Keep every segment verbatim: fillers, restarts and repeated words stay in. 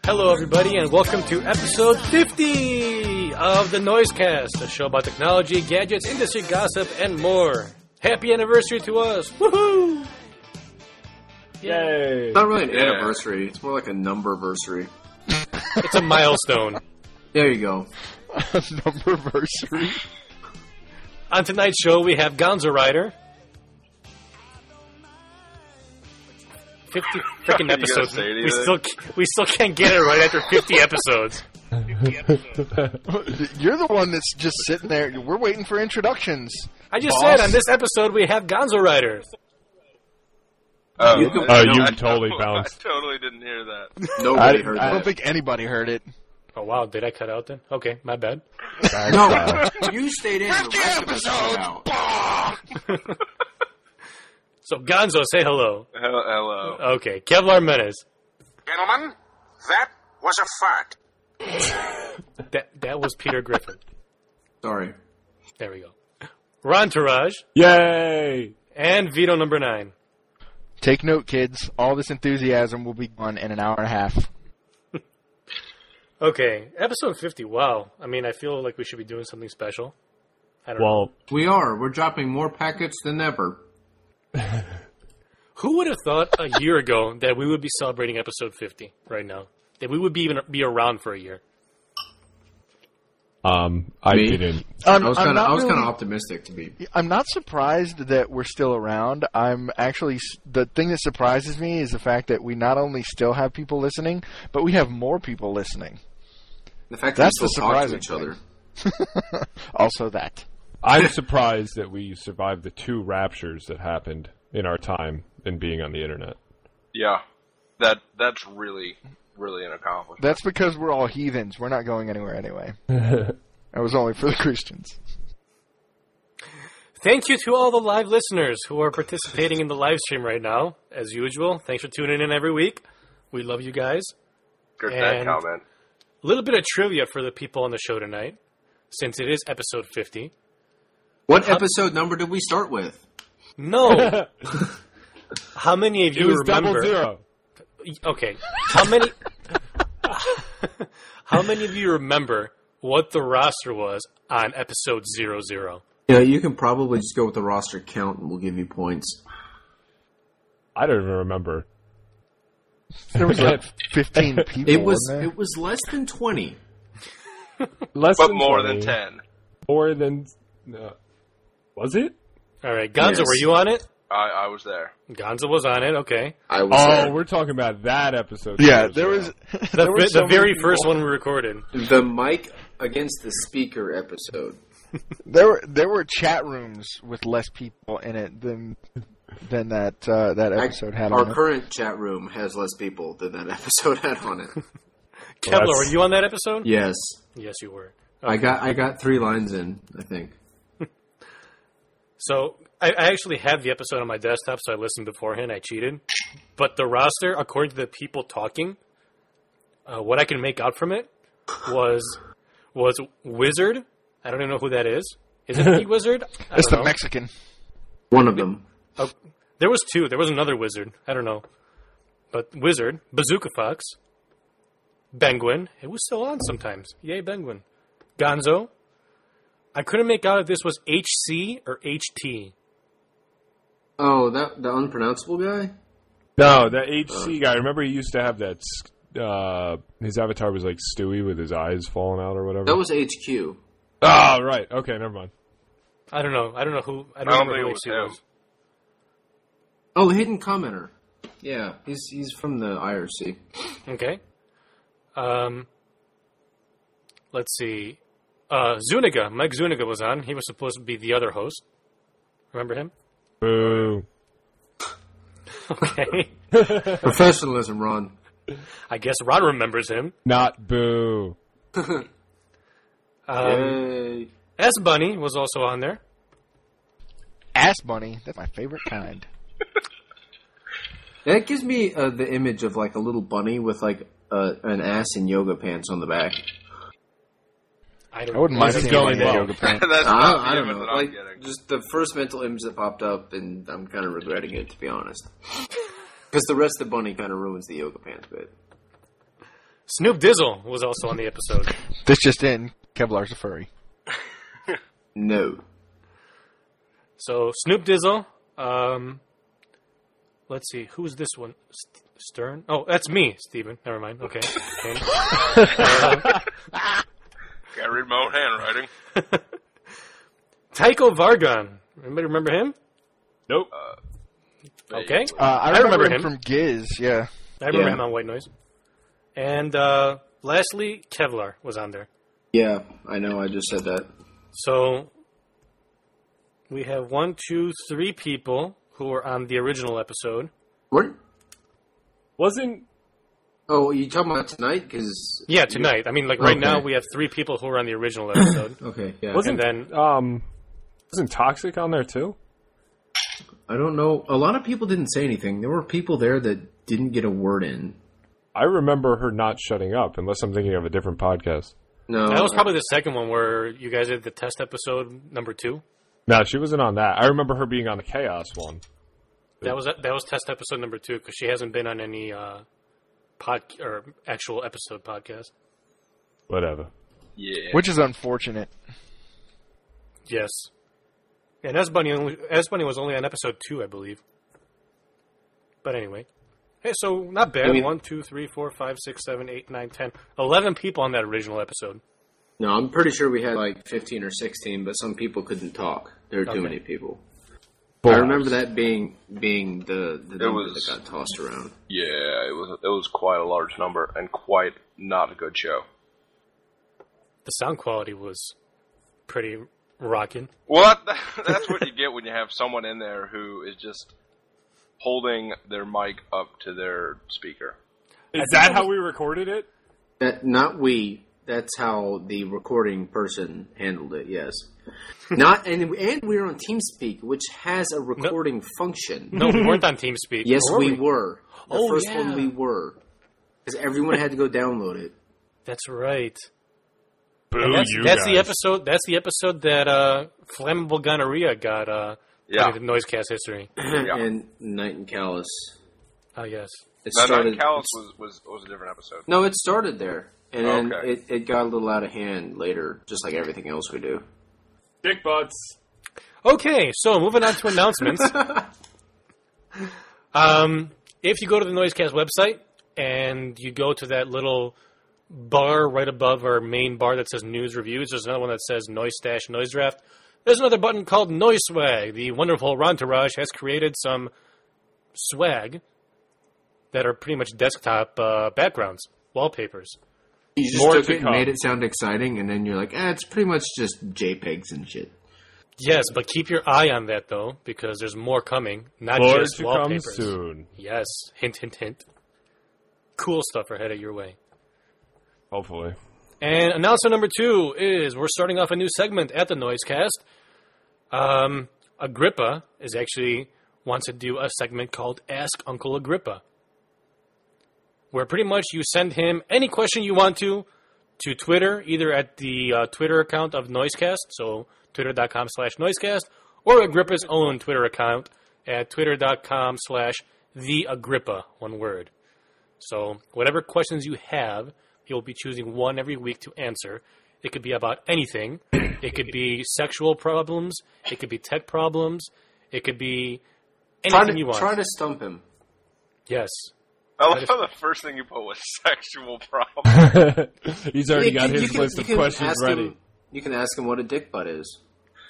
Hello, everybody, and welcome to episode fifty of the Noisecast, a show about technology, gadgets, industry gossip, and more. Happy anniversary to us! Woohoo! Yay! It's not really an Yeah. anniversary. It's more like a numberversary. It's a milestone. There you go. Numberversary. On tonight's show, we have Gonzo Rider. Fifty freaking You gotta episodes. say We anything? still we still can't get it right after fifty episodes. You're the one that's just sitting there. We're waiting for introductions. I just Boss. said on this episode we have Gonzo Rider. Oh, You can- oh, no, you I totally I bounced. totally didn't hear that. Nobody I, heard I that. don't think anybody heard it. Oh wow, did I cut out then? Okay, my bad. No, you stayed in. The rest of us cut out. So Gonzo, say hello. Hello. hello. Okay, Kevlar Menace. Gentlemen, that was a fart. That that was Peter Griffin. Sorry. There we go. Ron Taraj Yay! and Vito number nine. Take note, kids. All this enthusiasm will be gone in an hour and a half. Okay, episode fifty. Wow. I mean, I feel like we should be doing something special. I don't know. Well, We are. We're dropping more packets than ever. Who would have thought a year ago that we would be celebrating episode fifty right now? That we would be even be around for a year? um, I Me? didn't. I'm, I was I'm kind of. not I was really- kind of optimistic to be. I'm not surprised that we're still around. I'm actually s- the thing that surprises me is the fact that we not only still have people listening, but we have more people listening. The fact That's that we the still talk to surprising each other. Also, that I'm surprised that we survived the two raptures that happened in our time in being on the internet. Yeah, that that's really really an accomplishment. that's because we're all heathens. We're not going anywhere anyway. That was only for the Christians. Thank you to all the live listeners who are participating in the live stream right now. As usual, thanks for tuning in every week. We love you guys. Good that and- comment. A little bit of trivia for the people on the show tonight, since it is episode fifty. What episode number did we start with? No. How many of It you was remember? double zero. Okay. How many? How many of you remember what the roster was on episode zero zero? Yeah, you can probably just go with the roster count, and we'll give you points. I don't even remember. There was like fifteen people. It was. wasn't there? It was less than twenty. Less But than more twenty. than ten. More than. Uh, was it? All right, Gonzo, Yes. were you on it? I, I was there. Gonzo was on it. Okay. I was Oh, there. we're talking about that episode. Yeah, there was. The, there were the so many very people. first one we recorded. The mic against the speaker episode. There were there were chat rooms with less people in it than than that uh, that episode had Our on it. current chat room has less people than that episode had on it. Kevlar, that's- were you on that episode? Yes, Yes, you were. I got I got three lines in. I think. So I, I actually had the episode on my desktop, so I listened beforehand. I cheated, but the roster, according to the people talking, uh, what I can make out from it was was Wizard. I don't even know who that is. Is it the Wizard? I It's don't the know. Mexican. One of them. Oh, there was two. There was another Wizard. I don't know, but Wizard, Bazooka Fox, Penguin. It was still on sometimes. Yay, Penguin. Gonzo. I couldn't make out if this was H C or H T. Oh, that the unpronounceable guy. No, that H C guy. Remember, he used to have that. Uh, his avatar was like Stewie with his eyes falling out or whatever. That was H Q. Oh, right. Okay, never mind. I don't know. I don't know who. I don't, I don't remember who think H C it was was. him. Oh, hidden commenter. Yeah, he's he's from the I R C. Okay. Um. Let's see. Uh, Zuniga. Mike Zuniga was on. He was supposed to be the other host. Remember him? Boo. Okay. Professionalism, Ron. I guess Ron remembers him. Not boo. Um, Yay. S Bunny was also on there. Ass bunny. That's my favorite kind. That gives me uh, the image of like a little bunny with like uh, an ass and yoga pants on the back. I don't I wouldn't mind This is seeing going him in well. yoga pants. That's I, not I the don't image know. that I'm Like getting. just the first mental image that popped up, and I'm kind of regretting it to be honest. Because the rest of the bunny kind of ruins the yoga pants bit. Snoop Dizzle was also on the episode. This just in, Kevlar's a furry. No. So Snoop Dizzle. Um, let's see, who's this one? St- Stern? Oh, that's me, Steven. Never mind. Okay. okay. uh, Can't read my own handwriting. Tycho Vargon. Anybody remember him? Nope. Uh, Okay. Uh, I, I remember, remember him, him. from Giz, yeah. I remember Yeah. him on White Noise. And uh, lastly, Kevlar was on there. Yeah, I know. I just said that. So we have one, two, three people who were on the original episode. What? Wasn't Oh, you talking about tonight? Because Yeah, tonight. I mean, like right Okay. now we have three people who were on the original episode. okay, yeah. wasn't And then um wasn't Toxic on there too? I don't know. A lot of people didn't say anything. There were people there that didn't get a word in. I remember her not shutting up, unless I'm thinking of a different podcast. No, that was probably the second one where you guys did the test episode number two. No, she wasn't on that. I remember her being on the Chaos one. That was that was test episode number two because she hasn't been on any uh, pod or actual episode podcast. Whatever. Yeah. Which is unfortunate. Yes, and S Bunny only S Bunny was only on episode two, I believe. But anyway, hey, so not bad. I mean- One, two, three, four, five, six, seven, eight, nine, ten, eleven people on that original episode. No, I'm pretty sure we had like fifteen or sixteen, but some people couldn't talk. There were too Okay. many people. I remember that being being the, the number was- that got tossed around. Yeah, it was it was quite a large number and quite not a good show. The sound quality was pretty rocking. Well, that, that's what you get when you have someone in there who is just holding their mic up to their speaker. Is that how we recorded it? That not we. That's how the recording person handled it. Yes. Not and and we were on TeamSpeak, which has a recording function. No, we weren't on TeamSpeak. Yes, Or were we were. The Oh, first yeah. one we were, because everyone had to go download it. That's right. Boo, And that's you that's the guys. episode. That's the episode that uh, flammable gonorrhea got uh, Yeah. put into Noisecast history. Yeah. And Night and Callous. Oh yes. It That started. Night Callous was, was was a different episode. No, it started there, and then Okay. it, it got a little out of hand later, just like everything else we do. Dick butts. Okay, so moving on to announcements. um, if you go to the Noisecast website and you go to that little bar right above our main bar that says News Reviews, there's another one that says Noise Stash Noise Draft. There's another button called Noise Swag. The wonderful Rontourage has created some swag that are pretty much desktop uh, backgrounds, wallpapers. You just More took to it and come. made it sound exciting, and then you're like, eh, it's pretty much just JPEGs and shit. Yes, but keep your eye on that, though, because there's more coming, not More just to come wallpapers. soon. Yes, hint, hint, hint. Cool stuff are headed your way. Hopefully. And announcement number two is we're starting off a new segment at the Noisecast. Um, Agrippa is actually wants to do a segment called Ask Uncle Agrippa, where pretty much you send him any question you want to to Twitter, either at the uh, Twitter account of Noisecast, so twitter.com slash Noisecast, or Agrippa's own Twitter account at twitter.com slash the Agrippa, one word. So whatever questions you have, you'll be choosing one every week to answer. It could be about anything. It could be sexual problems. It could be tech problems. It could be Try anything to, you want. try to stump him. Yes. I love just- how the first thing you put was sexual problem. He's already You got can- you his can- list you of can questions ask ready. him- you can ask him what a dick butt is.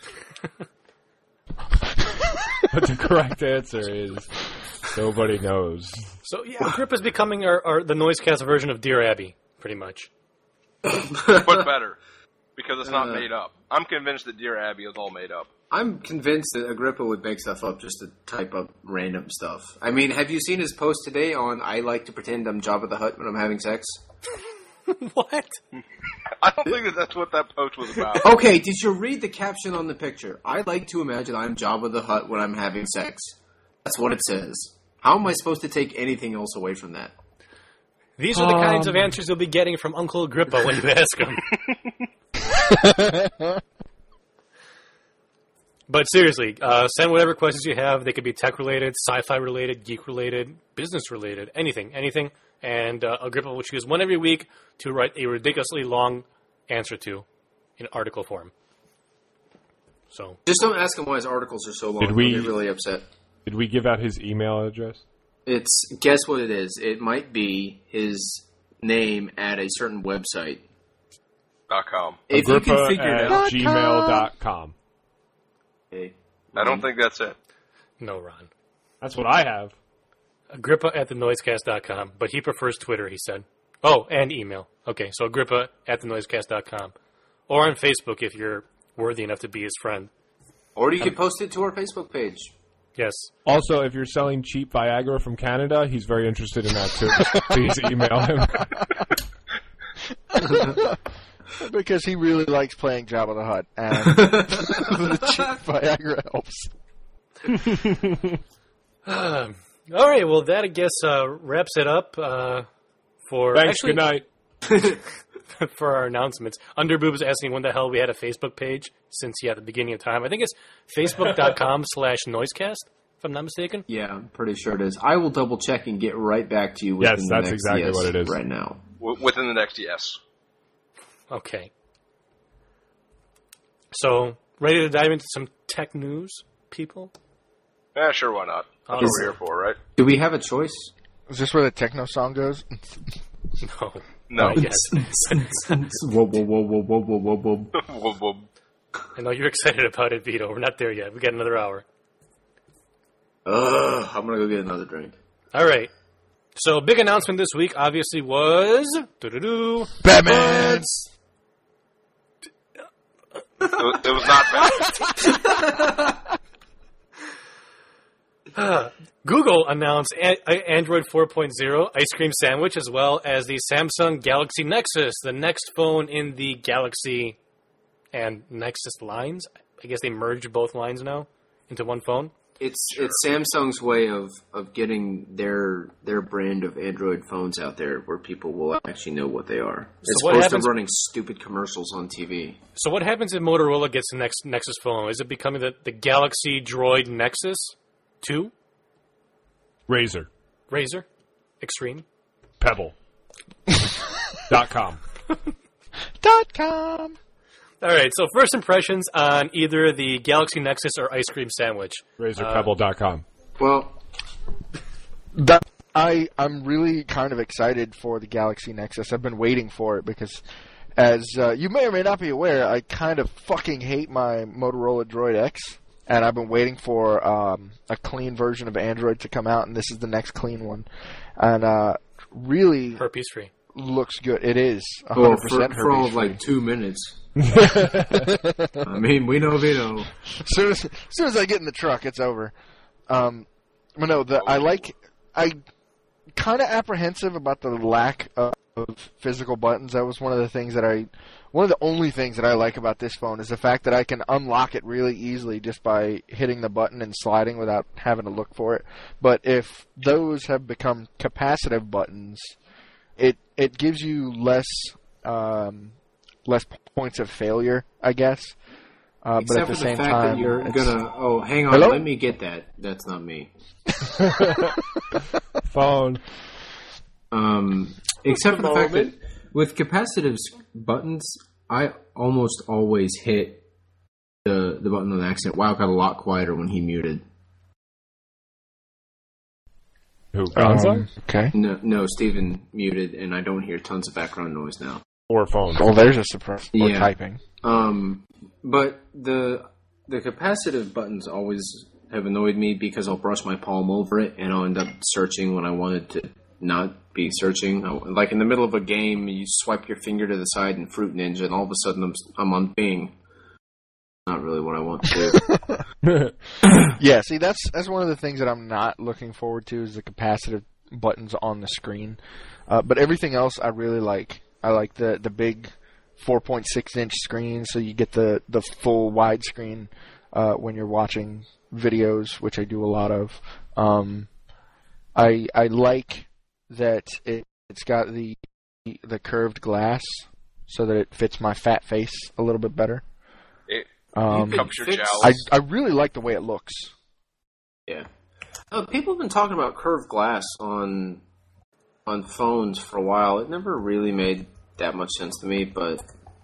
But the correct answer is nobody knows. So yeah, Agrippa's becoming our, our the Noisecast version of Dear Abby, pretty much. But better. Because it's not Uh. made up. I'm convinced that Dear Abby is all made up. I'm convinced that Agrippa would make stuff up just to type up random stuff. I mean, have you seen his post today on I like to pretend I'm Jabba the Hutt when I'm having sex? What? I don't think that that's what that post was about. Okay, did you read the caption on the picture? I like to imagine I'm Jabba the Hutt when I'm having sex. That's what it says. How am I supposed to take anything else away from that? These are the kinds of answers you'll be getting from Uncle Agrippa when you ask him. But seriously, uh, send whatever questions you have. They could be tech related, sci-fi related, geek related, business related, anything, anything. and uh, Agrippa will choose one every week to write a ridiculously long answer to in article form. So just don't ask him why his articles are so long. Did we- He'll get really upset. Did we give out his email address? It's guess what it is. It might be his name at a certain website. Dot com. If you Agrippa can figure it at out. gmail dot com. Okay. I don't think that's it. no, Ron. That's what I have. Agrippa at the noisecast dot com, but he prefers Twitter, he said. Oh, and email. Okay, so Agrippa at the noisecast dot com. Or on Facebook if you're worthy enough to be his friend. Or you can post it to our Facebook page. Yes. Also, if you're selling cheap Viagra from Canada, he's very interested in that too. Please email him. Because he really likes playing Jabba the Hutt, and the cheap Viagra helps. Um, all right, well, that, I guess, uh, wraps it up uh, for... Thanks, actually, good night. for our announcements. Underboob is asking when the hell we had a Facebook page since, yeah, at the beginning of time. I think it's facebook.com slash noisecast, if I'm not mistaken. Yeah, I'm pretty sure it is. I will double check and get right back to you within Yes, the that's next exactly yes what it is. right now. W- within the next yes. Okay. So, ready to dive into some tech news, people? Yeah, sure, why not? That's Is- what we're here for, right? Do we have a choice? Is this where the techno song goes? No. No. Not yet. Whoa, whoa, whoa, whoa, whoa, whoa, whoa, whoa. Whoop, whoop. I know you're excited about it, Vito. We're not there yet. We got another hour. Ugh, I'm gonna go get another drink. All right. So, big announcement this week, obviously, was... doo-doo-doo, Batman! It was, it was not bad. Uh, Google announced a- a- Android four point oh Ice Cream Sandwich, as well as the Samsung Galaxy Nexus, the next phone in the Galaxy and Nexus lines. I guess they merged both lines now into one phone. It's it's Samsung's way of, of getting their their brand of Android phones out there where people will actually know what they are. It's what opposed happens- to running stupid commercials on T V. So what happens if Motorola gets the next Nexus phone? Is it becoming the, the Galaxy Droid Nexus two? Razer. Razer? Extreme? Pebble. dot com. Dot com. All right, so first impressions on either the Galaxy Nexus or Ice Cream Sandwich. Razer Uh, Pebble dot com. Well, That I I'm really kind of excited for the Galaxy Nexus. I've been waiting for it because, as uh, you may or may not be aware, I kind of fucking hate my Motorola Droid X, and I've been waiting for um, a clean version of Android to come out, and this is the next clean one, and uh, really Herpes free. looks good. It is one well hundred for, percent for all of herpes-free. like two minutes. I mean, we know Vito. As soon as, as soon as I get in the truck, it's over. Um, but no, the I like I kind of apprehensive about the lack of physical buttons. That was one of the things that I, one of the only things that I like about this phone is the fact that I can unlock it really easily just by hitting the button and sliding without having to look for it. But if those have become capacitive buttons, it it gives you less um, less points of failure, I guess. Uh, but Except at the for the same fact time, that you're it's- gonna. Oh, hang on. Hello? Let me get that. That's not me. Phone. Um, except for the fact that with capacitive buttons, I almost always hit the the button on accident. Wow, got a lot quieter when he muted. Who? Gonzo? Um, okay. No, no, Steven muted, and I don't hear tons of background noise now. Or phones. Well, there's a surprise. Or Yeah. typing. Um, but the the capacitive buttons always have annoyed me because I'll brush my palm over it and I'll end up searching when I wanted to not be searching. I- Like in the middle of a game, you swipe your finger to the side in Fruit Ninja, and all of a sudden I'm I'm on Bing. Not really what I want to do. Yeah, see, that's that's one of the things that I'm not looking forward to is the capacitive buttons on the screen. Uh, but everything else I really like. I like the, the big four point six inch screen, so you get the, the full widescreen uh, when you're watching videos, which I do a lot of. Um, I I like that it, it's got the the curved glass so that it fits my fat face a little bit better. It Um, can cups your fix- jowls. I I really like the way it looks. Yeah. Uh, people have been talking about curved glass on on phones for a while. It never really made that much sense to me, but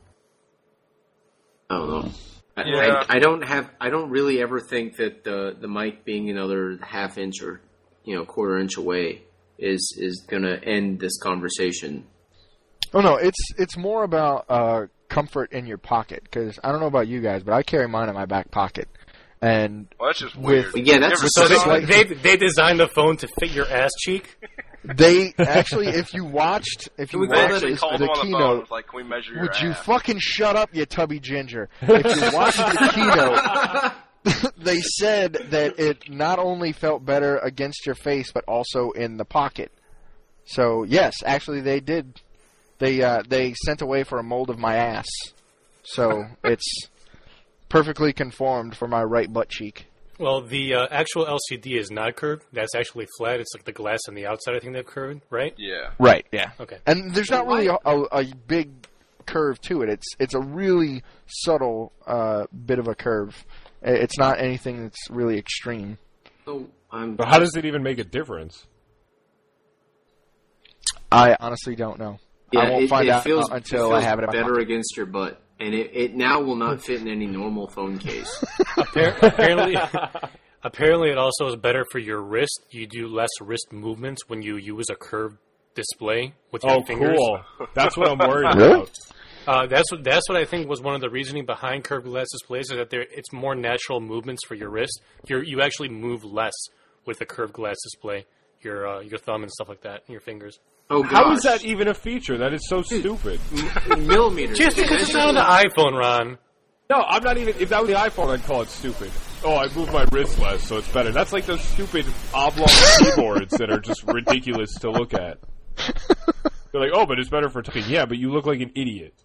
I don't know. I, Yeah. I, I don't have. I don't really ever think that the the mic being another half inch or you know quarter inch away is is going to end this conversation. Oh no, it's it's more about uh, comfort in your pocket because I don't know about you guys, but I carry mine in my back pocket, and Well, that's just With- weird. Yeah, that's You ever So so sit they, on- they they designed the phone to fit your ass cheek. they actually, if you watched, if you we They call watched that actually a- this, called the him on the phone. keynote, Was like, can we measure your would you ass? fucking shut up, you tubby ginger? If you watched the keynote, they said that it not only felt better against your face, but also in the pocket. So yes, actually they did. They uh, they sent away for a mold of my ass, so it's perfectly conformed for my right butt cheek. Well, the uh, actual L C D is not curved. That's actually flat. It's like the glass on the outside. I think they've curved, right? Yeah. Right. Yeah. Okay. And there's not really a, a, a big curve to it. It's it's a really subtle uh, bit of a curve. It's not anything that's really extreme. So I'm. But how does it even make a difference? I honestly don't know. Yeah, I won't it, find it out feels, uh, until it feels I have it in my better pocket. against your butt, and it, it now will not fit in any normal phone case. Appar- apparently, apparently, it also is better for your wrist. You do less wrist movements when you use a curved display with your Oh, fingers. cool. That's what I'm worried Really? about. Uh, that's what that's what I think was one of the reasoning behind curved glass displays is that there it's more natural movements for your wrist. You you actually move less with a curved glass display. Your uh, your thumb and stuff like that, and your fingers. Oh, gosh. How is that even a feature? That is so stupid. millimeters? Just because it's not on the iPhone, Ron. No, I'm not even. If that was the iPhone, I'd call it stupid. Oh, I move my wrist less, so it's better. That's like those stupid oblong keyboards that are just ridiculous to look at. They're like, oh, but it's better for typing. Yeah, but you look like an idiot.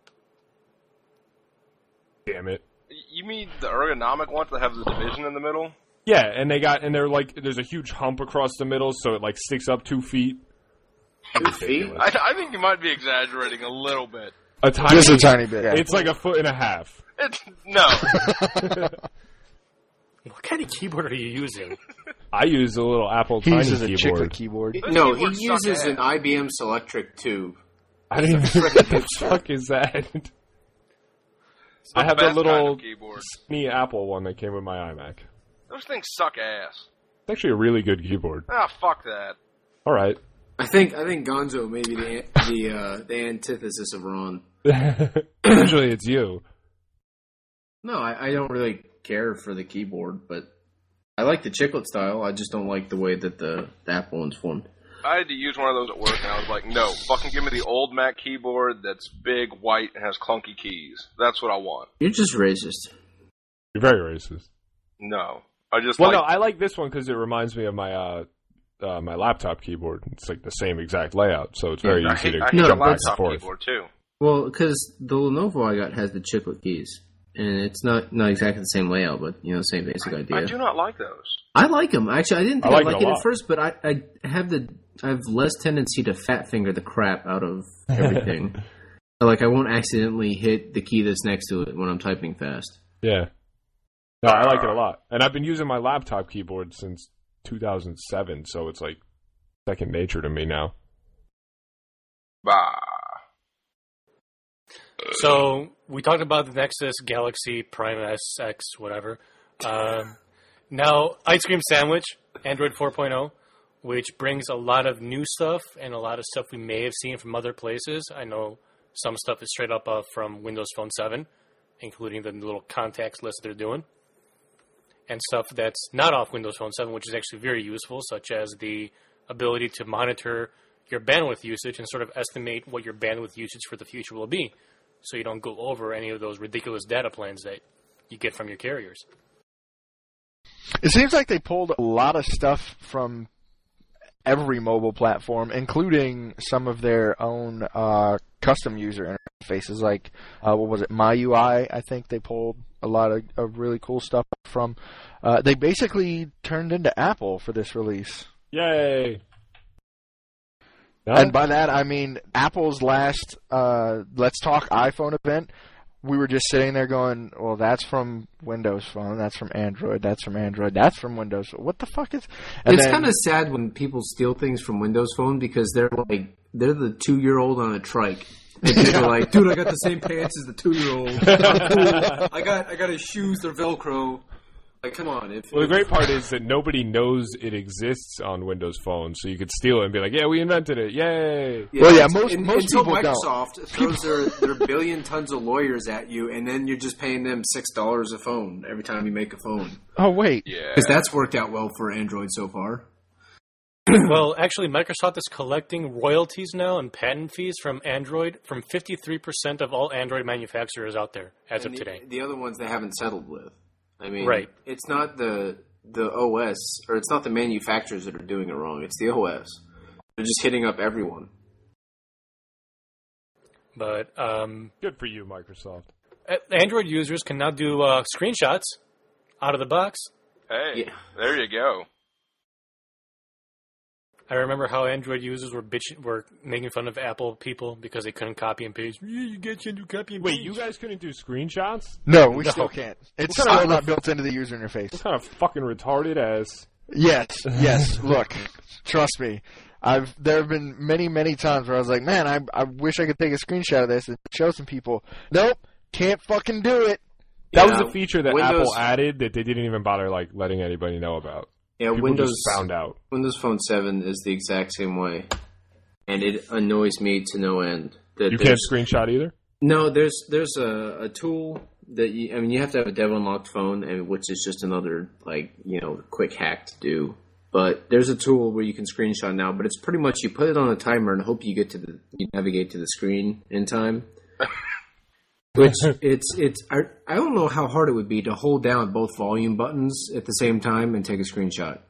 Damn it. You mean the ergonomic ones that have the division in the middle? Yeah, and they got and they're like, there's a huge hump across the middle, so it like sticks up two feet. Two feet? I, I think you might be exaggerating a little bit. A tiny. Just a tiny bit. Yeah. It's like a foot and a half. It's no. What kind of keyboard are you using? I use a little Apple He Tiny uses a keyboard. chiclet keyboard. No, he keyboards suck uses an ass. I B M Selectric tube. I don't even know what the fuck is that. It's the I have the best little kind of keyboard. skinny Apple one that came with my iMac. Those things suck ass. It's actually a really good keyboard. Ah, fuck that. All right. I think I think Gonzo may be the the uh, the antithesis of Ron. Usually it's you. No, I, I don't really care for the keyboard, but I like the chiclet style. I just don't like the way that the, the Apple one's formed. I had to use one of those at work, and I was like, no, fucking give me the old Mac keyboard that's big, white, and has clunky keys. That's what I want. You're just racist. You're very racist. No. I just Well, like... no, I like this one because it reminds me of my uh, uh, my laptop keyboard. It's like the same exact layout, so it's very I easy hate, to I hate No, the jump back and laptop forth. keyboard, too. Well, because the Lenovo I got has the chiclet keys, and it's not not exactly the same layout, but you know, same basic idea. I do not like those. I like them. Actually, I didn't think I I like would like it a it lot. at first, but I, I have the I have less tendency to fat finger the crap out of everything. Like I won't accidentally hit the key that's next to it when I'm typing fast. Yeah. No, I like it a lot. And I've been using my laptop keyboard since two thousand seven, so it's like second nature to me now. Bah. So we talked about the Nexus, Galaxy, Prime S X, whatever. Um, now, Ice Cream Sandwich, Android four point oh, which brings a lot of new stuff and a lot of stuff we may have seen from other places. I know some stuff is straight up uh, from Windows Phone seven, including the little contacts list they're doing. And stuff that's not off Windows Phone seven, which is actually very useful, such as the ability to monitor your bandwidth usage and sort of estimate what your bandwidth usage for the future will be, so you don't go over any of those ridiculous data plans that you get from your carriers. It seems like they pulled a lot of stuff from every mobile platform, including some of their own uh, custom user interfaces. Like, uh, what was it, M I U I? I think they pulled a lot of, of really cool stuff from. Uh, they basically turned into Apple for this release. Yay! No? And by that, I mean Apple's last uh, Let's Talk iPhone event we were just sitting there going, well, that's from Windows Phone, that's from Android, that's from Android, that's from Windows. What the fuck is... And it's then, kind of sad when people steal things from Windows Phone because they're like, they're the two-year-old on a trike. And they're like, dude, I got the same pants as the two-year-old. I'm cool. I got, I got his shoes, they're Velcro. Like, come on. If, well, the great part is that nobody knows it exists on Windows Phone, so you could steal it and be like, yeah, we invented it. Yay. Yeah, well, yeah, most, in, most until people Microsoft don't. throws their, their billion tons of lawyers at you, and then you're just paying them six dollars a phone every time you make a phone. Oh, wait. Yeah. Because that's worked out well for Android so far. Well, actually, Microsoft is collecting royalties now and patent fees from Android from fifty-three percent of all Android manufacturers out there as And of the, today. The other ones they haven't settled with. I mean, Right. it's not the the O S, or it's not the manufacturers that are doing it wrong. It's the O S. They're just hitting up everyone. But um, Good for you, Microsoft. a- Android users can now do uh, screenshots out of the box. Hey, Yeah. there you go. I remember how Android users were bitching, were making fun of Apple people because they couldn't copy and paste. Yeah, you get you do copy and Wait, paste. you guys couldn't do screenshots? No, we No. still can't. It's What kind still of- not built into the user interface. What kind of fucking retarded ass? Yes, yes. Look, trust me. I've there have been many, many times where I was like, man, I I wish I could take a screenshot of this and show some people. Nope, can't fucking do it. That Yeah, was a feature that Windows- Apple added that they didn't even bother like letting anybody know about. Yeah, People Windows just found out. Windows Phone seven is the exact same way, and it annoys me to no end. That You can't there's- screenshot either? No, there's there's a, a tool that you, I mean, you have to have a dev unlocked phone, and which is just another like you know quick hack to do. But there's a tool where you can screenshot now, but it's pretty much you put it on a timer and hope you get to the you navigate to the screen in time. Which it's it's I, I don't know how hard it would be to hold down both volume buttons at the same time and take a screenshot.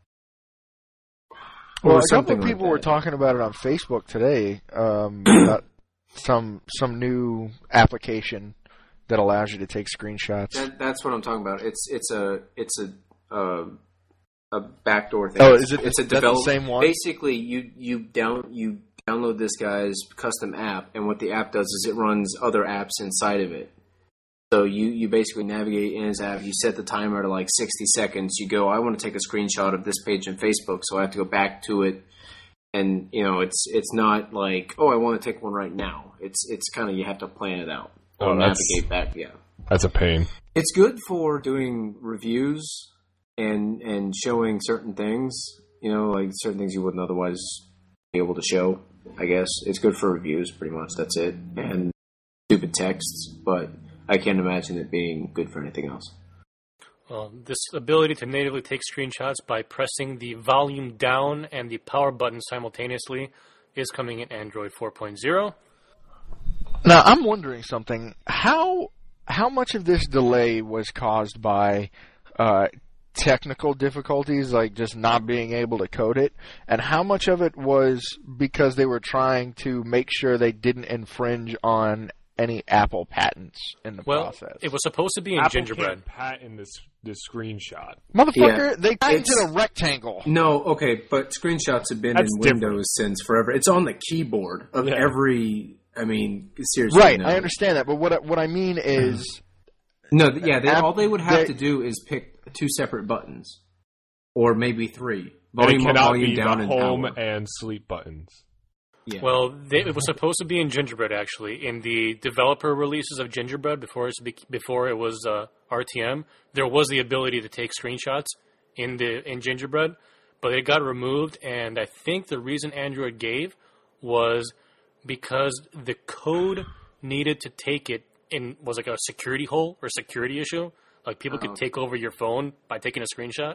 Well, Or a couple something of like people were that. talking about it on Facebook today. Um, about some some new application that allows you to take screenshots. That, that's what I'm talking about. It's it's a it's a uh, a backdoor thing. Oh, is it- It's a that's the develop- same one? Basically, you you down you download this guy's custom app, and what the app does is it runs other apps inside of it. So you, you basically navigate in his app. You set the timer to like sixty seconds. You go, I want to take a screenshot of this page on Facebook, so I have to go back to it. And you know, it's it's not like, oh, I want to take one right now. It's it's kind of you have to plan it out or Oh, that's- navigate back. Yeah. That's a pain. It's good for doing reviews and and showing certain things, you know, like certain things you wouldn't otherwise be able to show, I guess. It's good for reviews, pretty much, that's it. And stupid texts, but I can't imagine it being good for anything else. Well, this ability to natively take screenshots by pressing the volume down and the power button simultaneously is coming in Android four point oh. Now, I'm wondering something. How how much of this delay was caused by uh, technical difficulties, like just not being able to code it, and how much of it was because they were trying to make sure they didn't infringe on any Apple patents in the Well, process? it was supposed to be in Apple Gingerbread. can't patent this this screenshot. Motherfucker, Yeah. they patented It's- a rectangle. No, okay, but screenshots have been That's in different. Windows since forever. It's on the keyboard of Yeah. every, I mean, seriously. Right, no. I understand that, but what I- what I mean is, No, th- yeah, they, App- all they would have they- to do is pick two separate buttons. Or maybe three. And it Volume up, cannot volume be down, the and home power. and sleep buttons. Yeah. Well, they, it was supposed to be in Gingerbread, actually. In the developer releases of Gingerbread, before, it's, bec- before it was uh, R T M, there was the ability to take screenshots in the in Gingerbread, but it got removed, and I think the reason Android gave was because the code needed to take it in was like a security hole or security issue. Like, people Uh-huh. could take over your phone by taking a screenshot.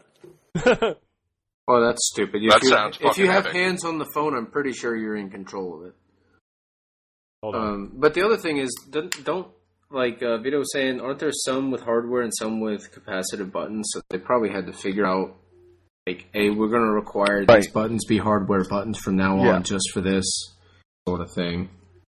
Oh, that's stupid. If That you, sounds If you fucking have epic. hands on the phone, I'm pretty sure you're in control of it. Hold on. Um, but the other thing is, don't, don't like uh, Vito was saying, aren't there some with hardware and some with capacitive buttons? So they probably had to figure out, like, hey, we're going to require these Right. buttons be hardware buttons from now on, Yeah. just for this sort of thing.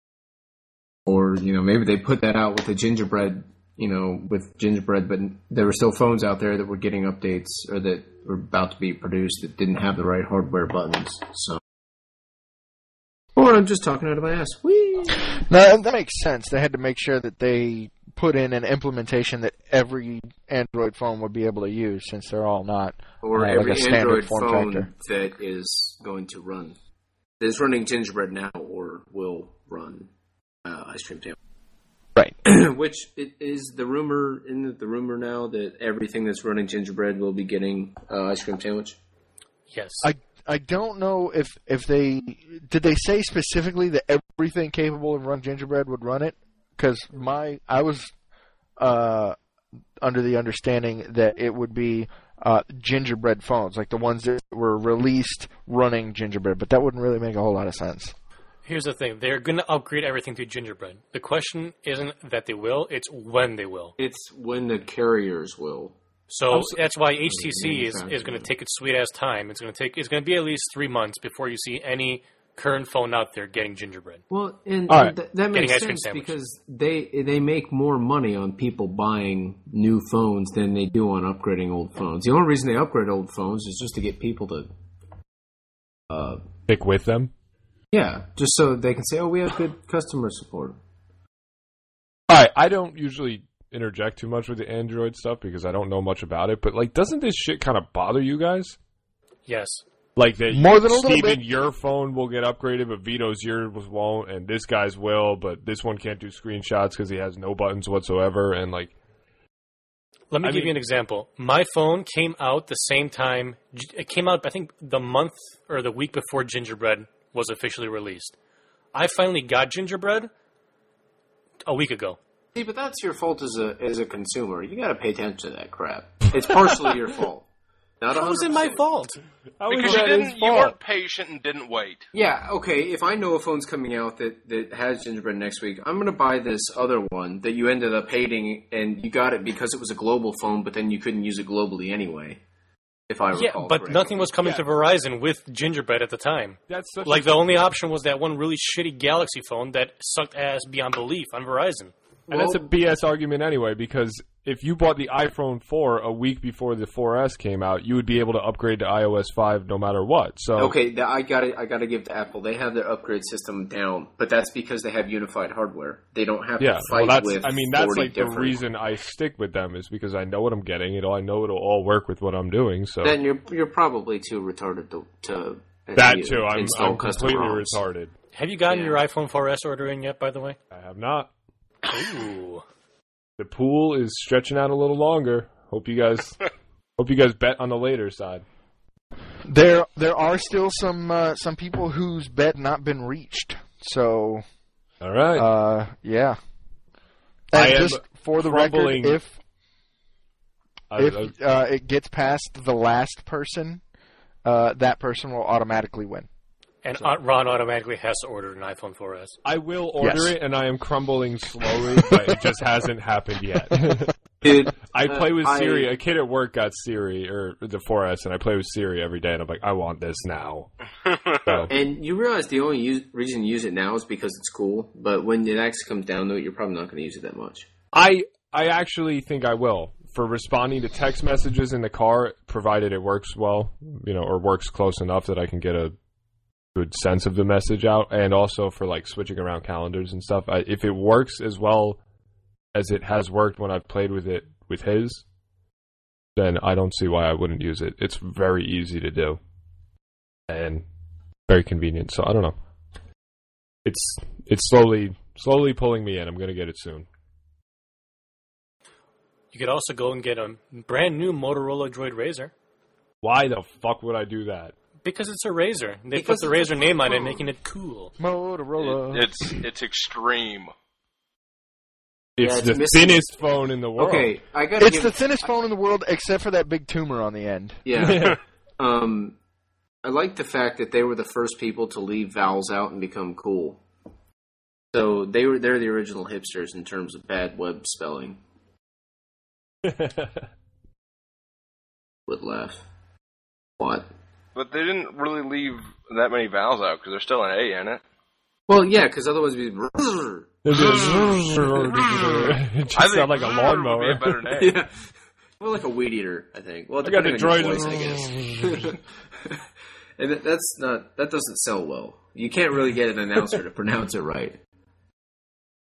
Or you know, maybe they put that out with the Gingerbread. You know, with Gingerbread, but there were still phones out there that were getting updates or that were about to be produced that didn't have the right hardware buttons. So, or I'm just talking out of my ass. Whee! No, that makes sense. They had to make sure that they put in an implementation that every Android phone would be able to use, since they're all not or uh, every like a standard Android form phone factor. that is going to run, that is running Gingerbread now, or will run uh, Ice Cream Sandwich. Right. Which it is the rumor in the rumor now that everything that's running Gingerbread will be getting uh, Ice Cream Sandwich. Yes. I I don't know if, if they did they say specifically that everything capable of run Gingerbread would run it, because my I was uh, under the understanding that it would be uh, Gingerbread phones, like the ones that were released running Gingerbread, but that wouldn't really make a whole lot of sense. Here's the thing. They're going to upgrade everything to Gingerbread. The question isn't that they will, it's when they will. It's when the carriers will. So that's why H T C is, Exactly. is going to take its sweet-ass time. It's going to take. It's going to be at least three months before you see any current phone out there getting Gingerbread. Well, and, All and right. th- that Getting makes ice cream sense sandwich. because they they make more money on people buying new phones than they do on upgrading old phones. The only reason they upgrade old phones is just to get people to, uh, Stick with them. yeah, just so they can say, "Oh, we have good customer support." All right, I don't usually interject too much with the Android stuff because I don't know much about it, but like, doesn't this shit kind of bother you guys? Yes. Like that, More than a little Steven, bit. your phone will get upgraded, but Vito's yours won't, and this guy's will, but this one can't do screenshots because he has no buttons whatsoever, and like, Let me I give mean- you an example. My phone came out the same time. It came out, I think, the month or the week before Gingerbread was officially released. I finally got Gingerbread a week ago. See, but that's your fault as a as a consumer. You got to pay attention to that crap. It's partially your fault. Not How was it one hundred my percent. fault? how is Because you that his didn't, you fault? weren't patient and didn't wait. Yeah, okay, if I know a phone's coming out that, that has Gingerbread next week, I'm going to buy this other one that you ended up hating, and you got it because it was a global phone, but then you couldn't use it globally anyway, if I recall Yeah, but correctly. nothing was coming Yeah. to Verizon with Gingerbread at the time. That's such Like, a, the only option was that one really shitty Galaxy phone that sucked ass beyond belief on Verizon. and that's a B S argument anyway, because if you bought the iPhone four a week before the four S came out, you would be able to upgrade to i O S five no matter what. So Okay, th- I got I got to give to Apple. They have their upgrade system down, but that's because they have unified hardware. They don't have yeah, to fight well, that's with. I mean that's forty like the different- reason I stick with them is because I know what I'm getting. You know, I know it'll all work with what I'm doing. So Then you're you're probably too retarded to, to that you too, I'm, install I'm custom completely ROMs. retarded. Have you gotten Yeah. your iPhone four S order in yet, by the way? I have not. Ooh. The pool is stretching out a little longer. Hope you guys, hope you guys bet on the later side. There there are still some uh, some people whose bet not been reached. So All right. uh, yeah. I And am just for the record, crumbling- if I- if I- uh, it gets past the last person, uh, that person will automatically win. And uh, Ron automatically has to order an iPhone four S. I will order Yes. it, and I am crumbling slowly, but it just hasn't happened yet. Dude, I uh, play with I- Siri. A kid at work got Siri, or the four S, and I play with Siri every day, and I'm like, I want this now. So, And you realize the only use, reason you use it now is because it's cool, but when it actually comes down to it, you're probably not going to use it that much. I I actually think I will. For responding to text messages in the car, provided it works well, you know, or works close enough that I can get a good sense of the message out, and also for like switching around calendars and stuff. I, if it works as well as it has worked when I've played with it with his, then I don't see why I wouldn't use it. It's very easy to do and very convenient. So I don't know. It's it's slowly slowly pulling me in. I'm gonna get it soon. You could also go and get a brand new Motorola Droid Razr. Why the fuck would I do that? Because it's a Razr. They Because put the it's a Razr name on it, phone. making it cool. Motorola. It, it's it's extreme. It's Yeah, it's the missing- thinnest phone in the world. Okay, I got to It's give... the thinnest phone in the world, except for that big tumor on the end. Yeah. um, I like the fact that they were the first people to leave vowels out and become cool. So they were they're the original hipsters in terms of bad web spelling. Would laugh. What? But they didn't really leave that many vowels out because there's still an A in it. Well, yeah, because otherwise it'd be... it just I think sound like a would lawnmower. be a better name. yeah. More like a weed eater, I think. Well, I got the depending on your droid. voice, I guess. And that- that's not... That doesn't sell well. You can't really get an announcer to pronounce it right.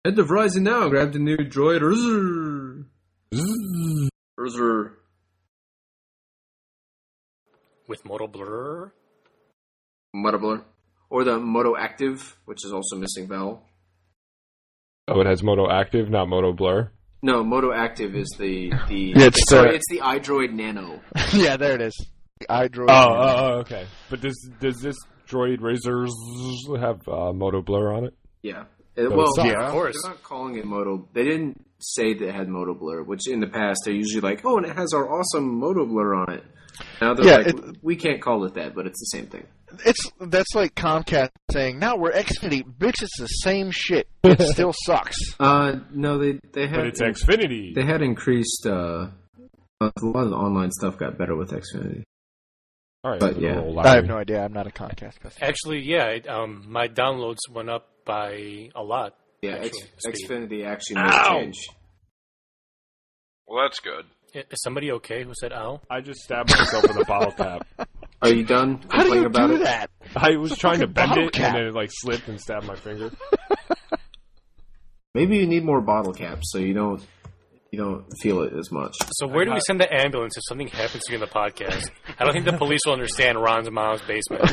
Head to Verizon now. Grab the new Droid Razr. Razr. With Moto Blur. Moto Blur. Or the Moto Active, which is also missing vowel. Oh, it has Moto Active, not Moto Blur. No, Moto Active is the the. Yeah, it's sorry, the- it's the iDroid Nano. Yeah, there it is. The iDroid. Oh, oh, oh, okay. But does does this Droid Razors have uh, Moto Blur on it? Yeah. Uh, So well, it sucks. Yeah, of course. They're not calling it Moto. They didn't say that it had Moto Blur, which in the past they're usually like, oh, and it has our awesome Moto Blur on it. Now they're Yeah, like, it- we can't call it that, but it's the same thing. It's that's like Comcast saying, "Now we're Xfinity, bitch. It's the same shit. It still sucks." Uh, no, they they had But it's Xfinity. they had increased. Uh, a lot of the online stuff got better with Xfinity. All right, but so yeah. roll I have loud. no idea. I'm not a Comcast customer. Actually, yeah, it, um, my downloads went up by a lot. Yeah, X, Actually, speed. Xfinity actually made Ow! a change. Well, that's good. I- Is somebody okay who said ow? I just stabbed myself with a bottle cap. Are you done How do complaining you about do it? that? I was trying to fucking bend bottle it, cap. and then it like slipped and stabbed my finger. Maybe you need more bottle caps so you don't you don't feel it as much. So where do we send the ambulance if something happens to you in the podcast? I don't think the police will understand Ron's mom's basement.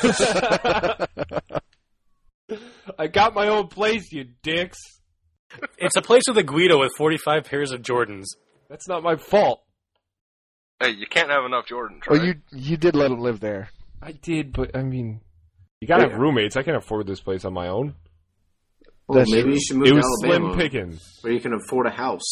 I got my own place, you dicks. It's a place with a Guido with forty-five pairs of Jordans. That's not my fault. Hey, you can't have enough Jordans, Oh, right? you you did let him live there. I did, but I mean, you gotta Yeah. have roommates. I can't afford this place on my own. Well, That's maybe true. you should move It to was Alabama, slim pickings. where you can afford a house.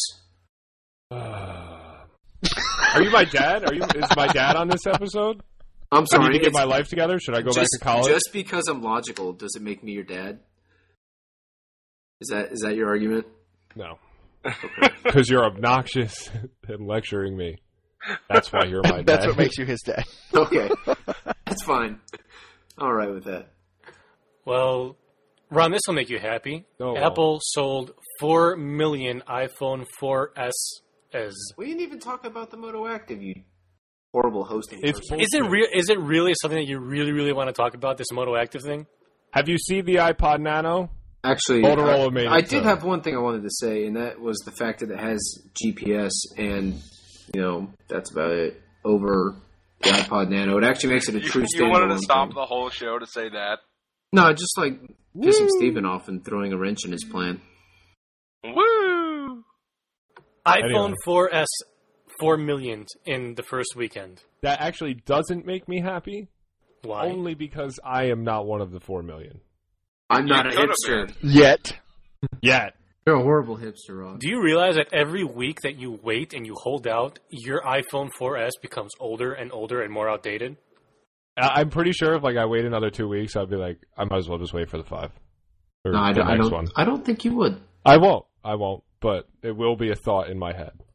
Are you my dad? Are you? Is my dad on this episode? I'm I need sorry. to get it's- my life together. Should I go back just, to college? just because I'm logical, does it make me your dad? Is that is that your argument? No, because you're obnoxious and lecturing me. That's why you're my dad. That's what makes you his dad. Okay, that's fine. All right with that. Well, Ron, this will make you happy. Oh. Apple sold four million iPhone four S's. We didn't even talk about the Moto Active, you horrible hosting. It's person. Is it real? Is it really something that you really, really want to talk about? This Moto Active thing? Have you seen the iPod Nano? Actually, Motorola I, made it I did so. have one thing I wanted to say, and that was the fact that it has G P S, and you know that's about it. Over the iPod Nano, it actually makes it a You, true. you wanted to standalone stop thing. the whole show to say that. No, just like pissing Steven off and throwing a wrench in his plan. Woo! iPhone Anyway. four S, four million in the first weekend. That actually doesn't make me happy. Why? Only because I am not one of the four million I'm not a You could've hipster. been. Yet. yet. You're a horrible hipster, Ron. Do you realize that every week that you wait and you hold out, your iPhone four S becomes older and older and more outdated? I- I'm pretty sure if like I wait another two weeks, I'd be like, I might as well just wait for the five. Or No, I the don't. I next don't, one. I don't think you would. I won't. I won't. But it will be a thought in my head.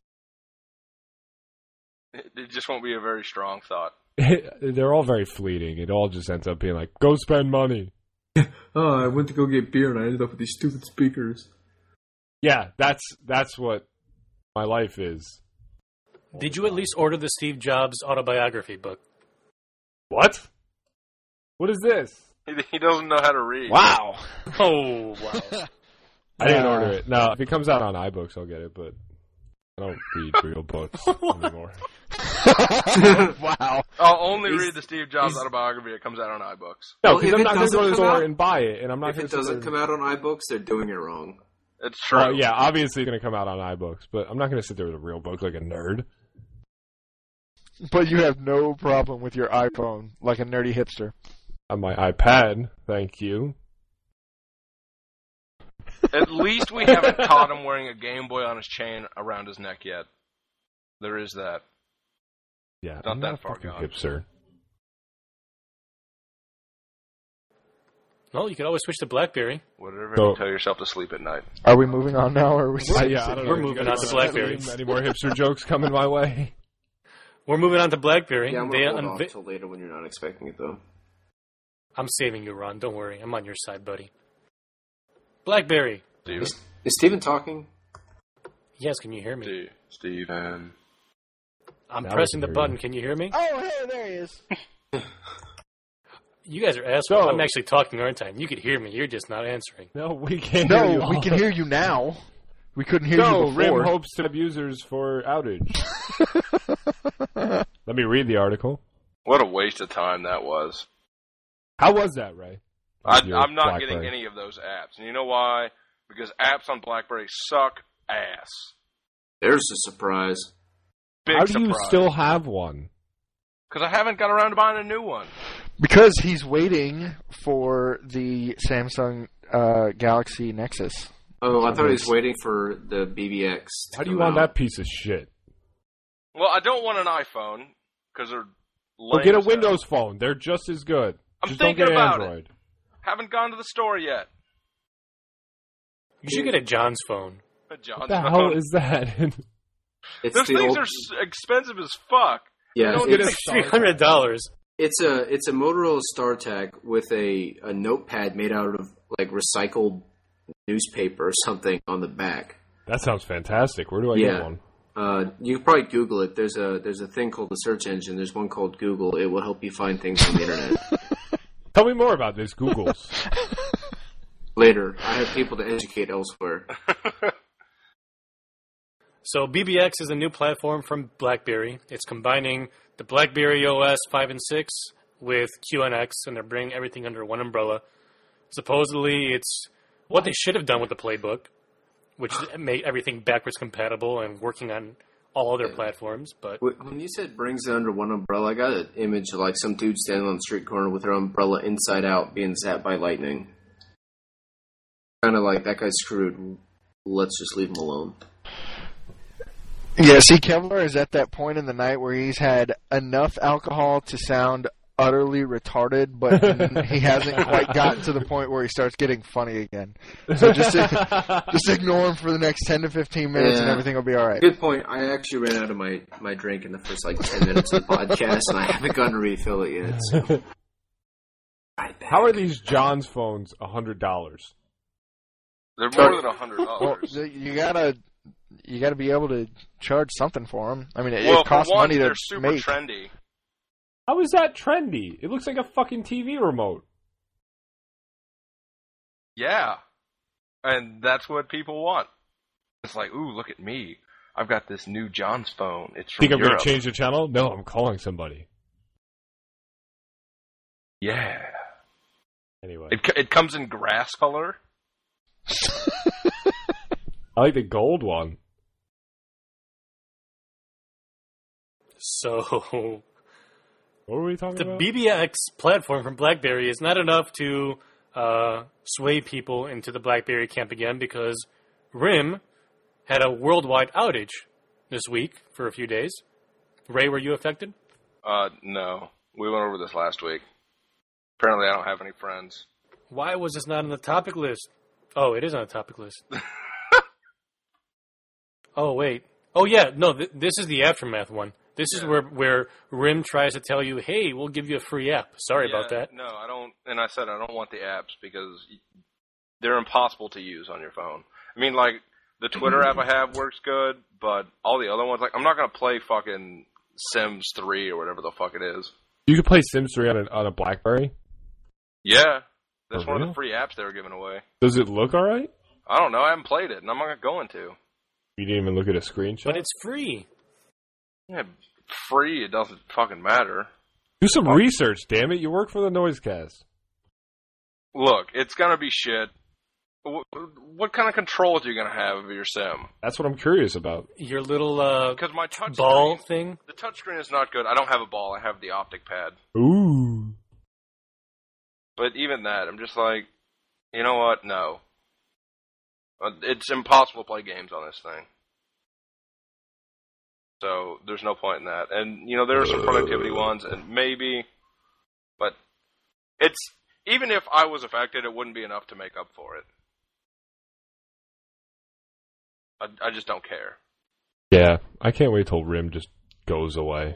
It, it just won't be a very strong thought. They're all very fleeting. It all just ends up being like, go spend money. Oh, I went to go get beer and I ended up with these stupid speakers. Yeah, that's that's what my life is. Did you at least order the Steve Jobs autobiography book? What? What is this? He, he doesn't know how to read. Wow. Oh, wow. I didn't Uh, order it. No, if it comes out on iBooks, I'll get it, but I don't read real books anymore. Wow. I'll only He's- read the Steve Jobs he's- autobiography. It comes out on iBooks. No, Well, because if I'm it not going to go to the doesn't come store out- and buy it, and I'm not If going it to doesn't come out on iBooks, they're doing it wrong. It's true. Well, yeah, obviously it's going to come out on iBooks, but I'm not going to sit there with a real book like a nerd. But you have no problem with your iPhone, like a nerdy hipster. On my iPad, thank you. At least we haven't caught him wearing a Game Boy on his chain around his neck yet. There is that. Yeah, Not I'm that not a far fucking gone. hipster. Well, you could always switch to BlackBerry. Whatever So- you tell yourself to sleep at night. Are we moving on now, or are we? Uh, yeah, I don't know. We're You moving guys on to got BlackBerry. Any, any more hipster jokes coming my way? We're moving on to BlackBerry. Yeah, I'm They gonna hold unve- off till later when you're not expecting it, though. I'm saving you, Ron. Don't worry. I'm on your side, buddy. BlackBerry. Steven. Is, is Steven talking? Yes, can you hear me? Steve. Steven. I'm Now we pressing the can hear button. you. Can you hear me? Oh, hey, there he is. You guys are assholes. So- I'm actually talking, aren't I? You could hear me. You're just not answering. No, we can't hear you No, we all. can hear you now. We couldn't hear So, you before. RIM hopes to have users for outage. Let me read the article. What a waste of time that was. How was that, Ray? I, Your I'm not BlackBerry. getting any of those apps. And you know why? Because apps on BlackBerry suck ass. There's a surprise. Big How do surprise. you still have one? Because I haven't got around to buying a new one. Because he's waiting for the Samsung uh, Galaxy Nexus. Oh, I thought he was waiting for the B B X. to How do you come want out. that piece of shit? Well, I don't want an iPhone because they're lame. Well, get a as hell. Windows phone. They're just as good. I'm just thinking don't get about Android. it. Haven't gone to the store yet. You should get a John's phone. John's What the phone. hell is that? It's Those the things old, are s- expensive as fuck. yeah. don't It's, get It's three hundred dollars. it's a it's a Motorola StarTAC with a, a notepad made out of like recycled newspaper or something on the back. That sounds fantastic. Where do I Yeah. get one? Uh, you can probably Google it. There's a there's a thing called the search engine. There's one called Google. It will help you find things on the internet. Tell me more about this, Googles. Later, I have people to educate elsewhere. So B B X is a new platform from BlackBerry. It's combining the BlackBerry O S five and six with Q N X, and they're bringing everything under one umbrella. Supposedly, it's what they should have done with the playbook, which made everything backwards compatible and working on all other platforms. But Wh- When you said brings it under one umbrella, I got an image of like some dude standing on the street corner with their umbrella inside out being zapped by lightning. Kind of like, that guy's screwed. Let's just leave him alone. Yeah, see, Kevlar is at that point in the night where he's had enough alcohol to sound utterly retarded, but he hasn't quite gotten to the point where he starts getting funny again. So just just ignore him for the next ten to fifteen minutes, and Yeah. everything will be all right. Good point. I actually ran out of my, my drink in the first like ten minutes of the podcast, and I haven't gone to refill it yet. So. Right back. How are these John's phones a hundred dollars? They're more than a hundred Well, dollars. you gotta you gotta be able to charge something for them. I mean, it, Well, it costs for one, money to they're super make. trendy. How is that trendy? It looks like a fucking T V remote. Yeah, and that's what people want. It's like, ooh, look at me. I've got this new John's phone. It's from Think I'm Europe. gonna change the channel? No, I'm calling somebody. Yeah. Anyway, It c- it comes in grass color. I like the gold one. so What were we talking the about? B B X platform from BlackBerry is not enough to uh, sway people into the BlackBerry camp again, because RIM had a worldwide outage this week for a few days. Ray, were you affected? Uh, no. We went over this last week. Apparently, I don't have any friends. Why was this not on the topic list? Oh, it is on the topic list. Oh, wait. Oh, yeah. No, th- this is the Aftermath one. This is Yeah. where where RIM tries to tell you, hey, we'll give you a free app. Sorry Yeah, about that. No, I don't. And I said I don't want the apps because they're impossible to use on your phone. I mean, like the Twitter app I have works good, but all the other ones, like I'm not gonna play fucking Sims three or whatever the fuck it is. You could play Sims three on a, on a BlackBerry. Yeah, that's For one of real? the free apps they were giving away. Does it look alright? I don't know. I haven't played it, and I'm not going to. You didn't even look at a screenshot? But it's free. Yeah, free. It doesn't fucking matter. Do some research, damn it. You work for the Noisecast. Look, it's gonna be shit. What, what kind of controls are you gonna have of your sim? That's what I'm curious about. Your little uh, Because my touch ball screen, thing. the touchscreen is not good. I don't have a ball. I have the optic pad. Ooh. But even that, I'm just like, you know what? No. Uh, It's impossible to play games on this thing. So there's no point in that. And, you know, there are some productivity ones, and maybe, but it's, even if I was affected, it wouldn't be enough to make up for it. I, I just don't care. Yeah, I can't wait till RIM just goes away.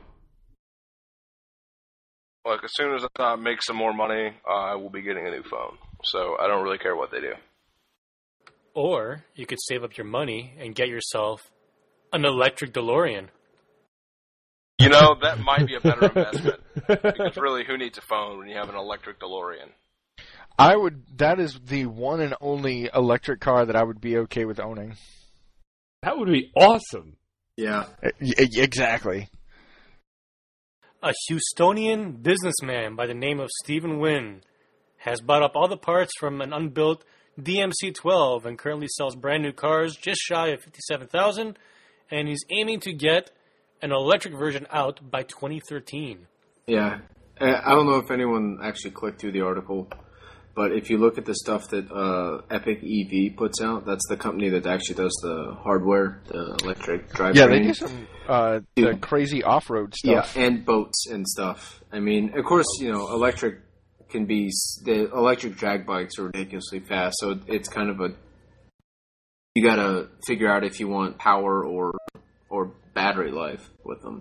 Like, as soon as I make some more money, uh, I will be getting a new phone. So I don't really care what they do. Or you could save up your money and get yourself an electric DeLorean. You know, that might be a better investment. Because really, who needs a phone when you have an electric DeLorean? I would. That is the one and only electric car that I would be okay with owning. That would be awesome. Yeah. Exactly. A Houstonian businessman by the name of Stephen Wynn has bought up all the parts from an unbuilt D M C twelve and currently sells brand new cars just shy of fifty-seven thousand dollars, and he's aiming to get an electric version out by twenty thirteen. Yeah. I don't know if anyone actually clicked through the article, but if you look at the stuff that uh, Epic E V puts out, that's the company that actually does the hardware, the electric drivetrain. Yeah, they do some uh, the crazy off-road stuff. Yeah, and boats and stuff. I mean, of course, you know, electric can be the electric drag bikes are ridiculously fast, so it's kind of a you got to figure out if you want power or or battery life with them.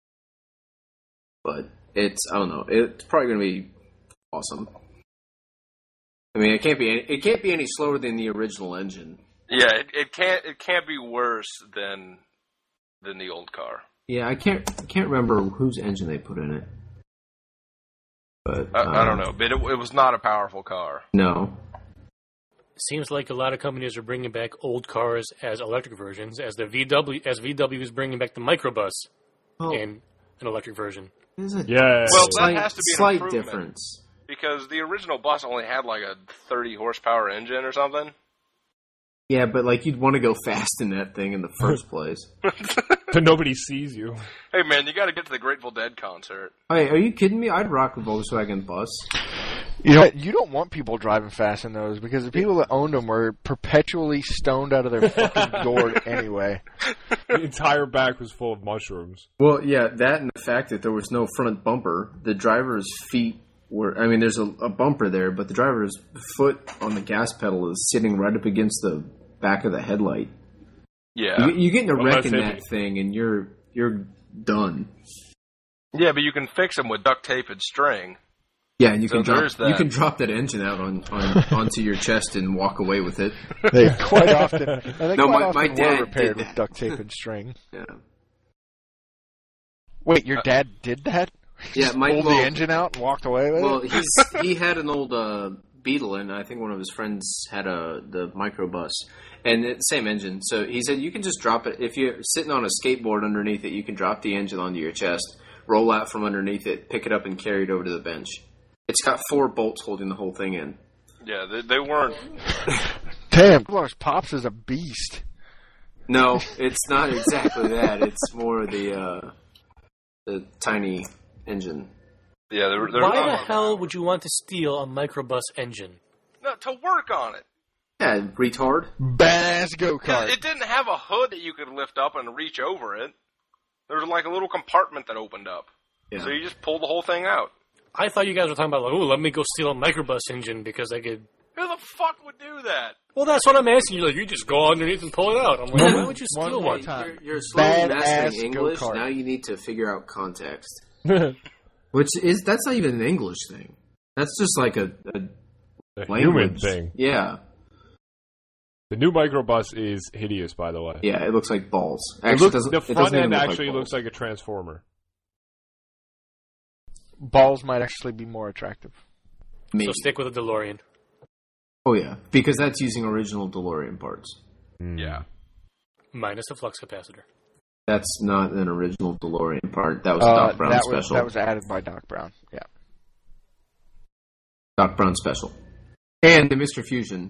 But it's I don't know, it's probably going to be awesome. I mean, it can't be it can't be any slower than the original engine. Yeah, it, it can't it can't be worse than than the old car. Yeah, I can't I can't remember whose engine they put in it. But I, um, I don't know, but it, it was not a powerful car. No. Seems like a lot of companies are bringing back old cars as electric versions, as the V W as V W is bringing back the microbus Oh. in an electric version. There's a Yeah. Well, slight, that has to be an slight improvement. difference. Because the original bus only had like a thirty horsepower engine or something. Yeah, but like you'd want to go fast in that thing in the first place. So nobody sees you. Hey man, you got to get to the Grateful Dead concert. Hey, are you kidding me? I'd rock a Volkswagen bus. You know, you don't want people driving fast in those because the people that owned them were perpetually stoned out of their fucking gourd anyway. The entire back was full of mushrooms. Well, yeah, that and the fact that there was no front bumper. The driver's feet were, I mean, there's a, a bumper there, but the driver's foot on the gas pedal is sitting right up against the back of the headlight. Yeah. You, you get in a Well, wreck that's in heavy. that thing and you're you're done. Yeah, but you can fix them with duct tape and string. Yeah, and you So can drop there's that. you can drop that engine out on, on onto your chest and walk away with it. They quite often, and they No, quite my- often my dad were repaired did with that. duct tape and string. Yeah, Wait, your dad did that? yeah. My Pulled well, the engine out and walked away with Well, it? he's he had an old uh, Beetle, and I think one of his friends had a the microbus, and it's the same engine. So he said you can just drop it if you're sitting on a skateboard underneath it. You can drop the engine onto your chest, roll out from underneath it, pick it up, and carry it over to the bench. It's got four bolts holding the whole thing in. Yeah, they, they weren't. Damn, Lars Pops is a beast. No, it's not exactly that. It's more the uh, the tiny engine. Yeah, they were. They were Why the not- hell would you want to steal a microbus engine? No, to work on it. Yeah, retard. Badass go Yeah, kart. it didn't have a hood that you could lift up and reach over it. There was like a little compartment that opened up. Yeah. So you just pulled the whole thing out. I thought you guys were talking about, like, oh, let me go steal a microbus engine because I could. Who the fuck would do that? Well, that's what I'm asking you. Like, you just go underneath and pull it out. I'm like, why would you One steal more one? time. You're, you're slowly Badass mastering English. go-kart. Now you need to figure out context. Which is that's not even an English thing. That's just like a, a The language human thing. Yeah, The new microbus is hideous, by the way. yeah. It looks like balls. It Actually, looks, doesn't, the it front doesn't even end look actually like looks balls. like a transformer. Balls might actually be more attractive. Maybe. So stick with a DeLorean. Oh yeah, because that's using original DeLorean parts. Yeah. Minus the flux capacitor. That's not an original DeLorean part. That was a Uh, Doc Brown that special. was that was added by Doc Brown. Yeah. Doc Brown special. And the Mister Fusion.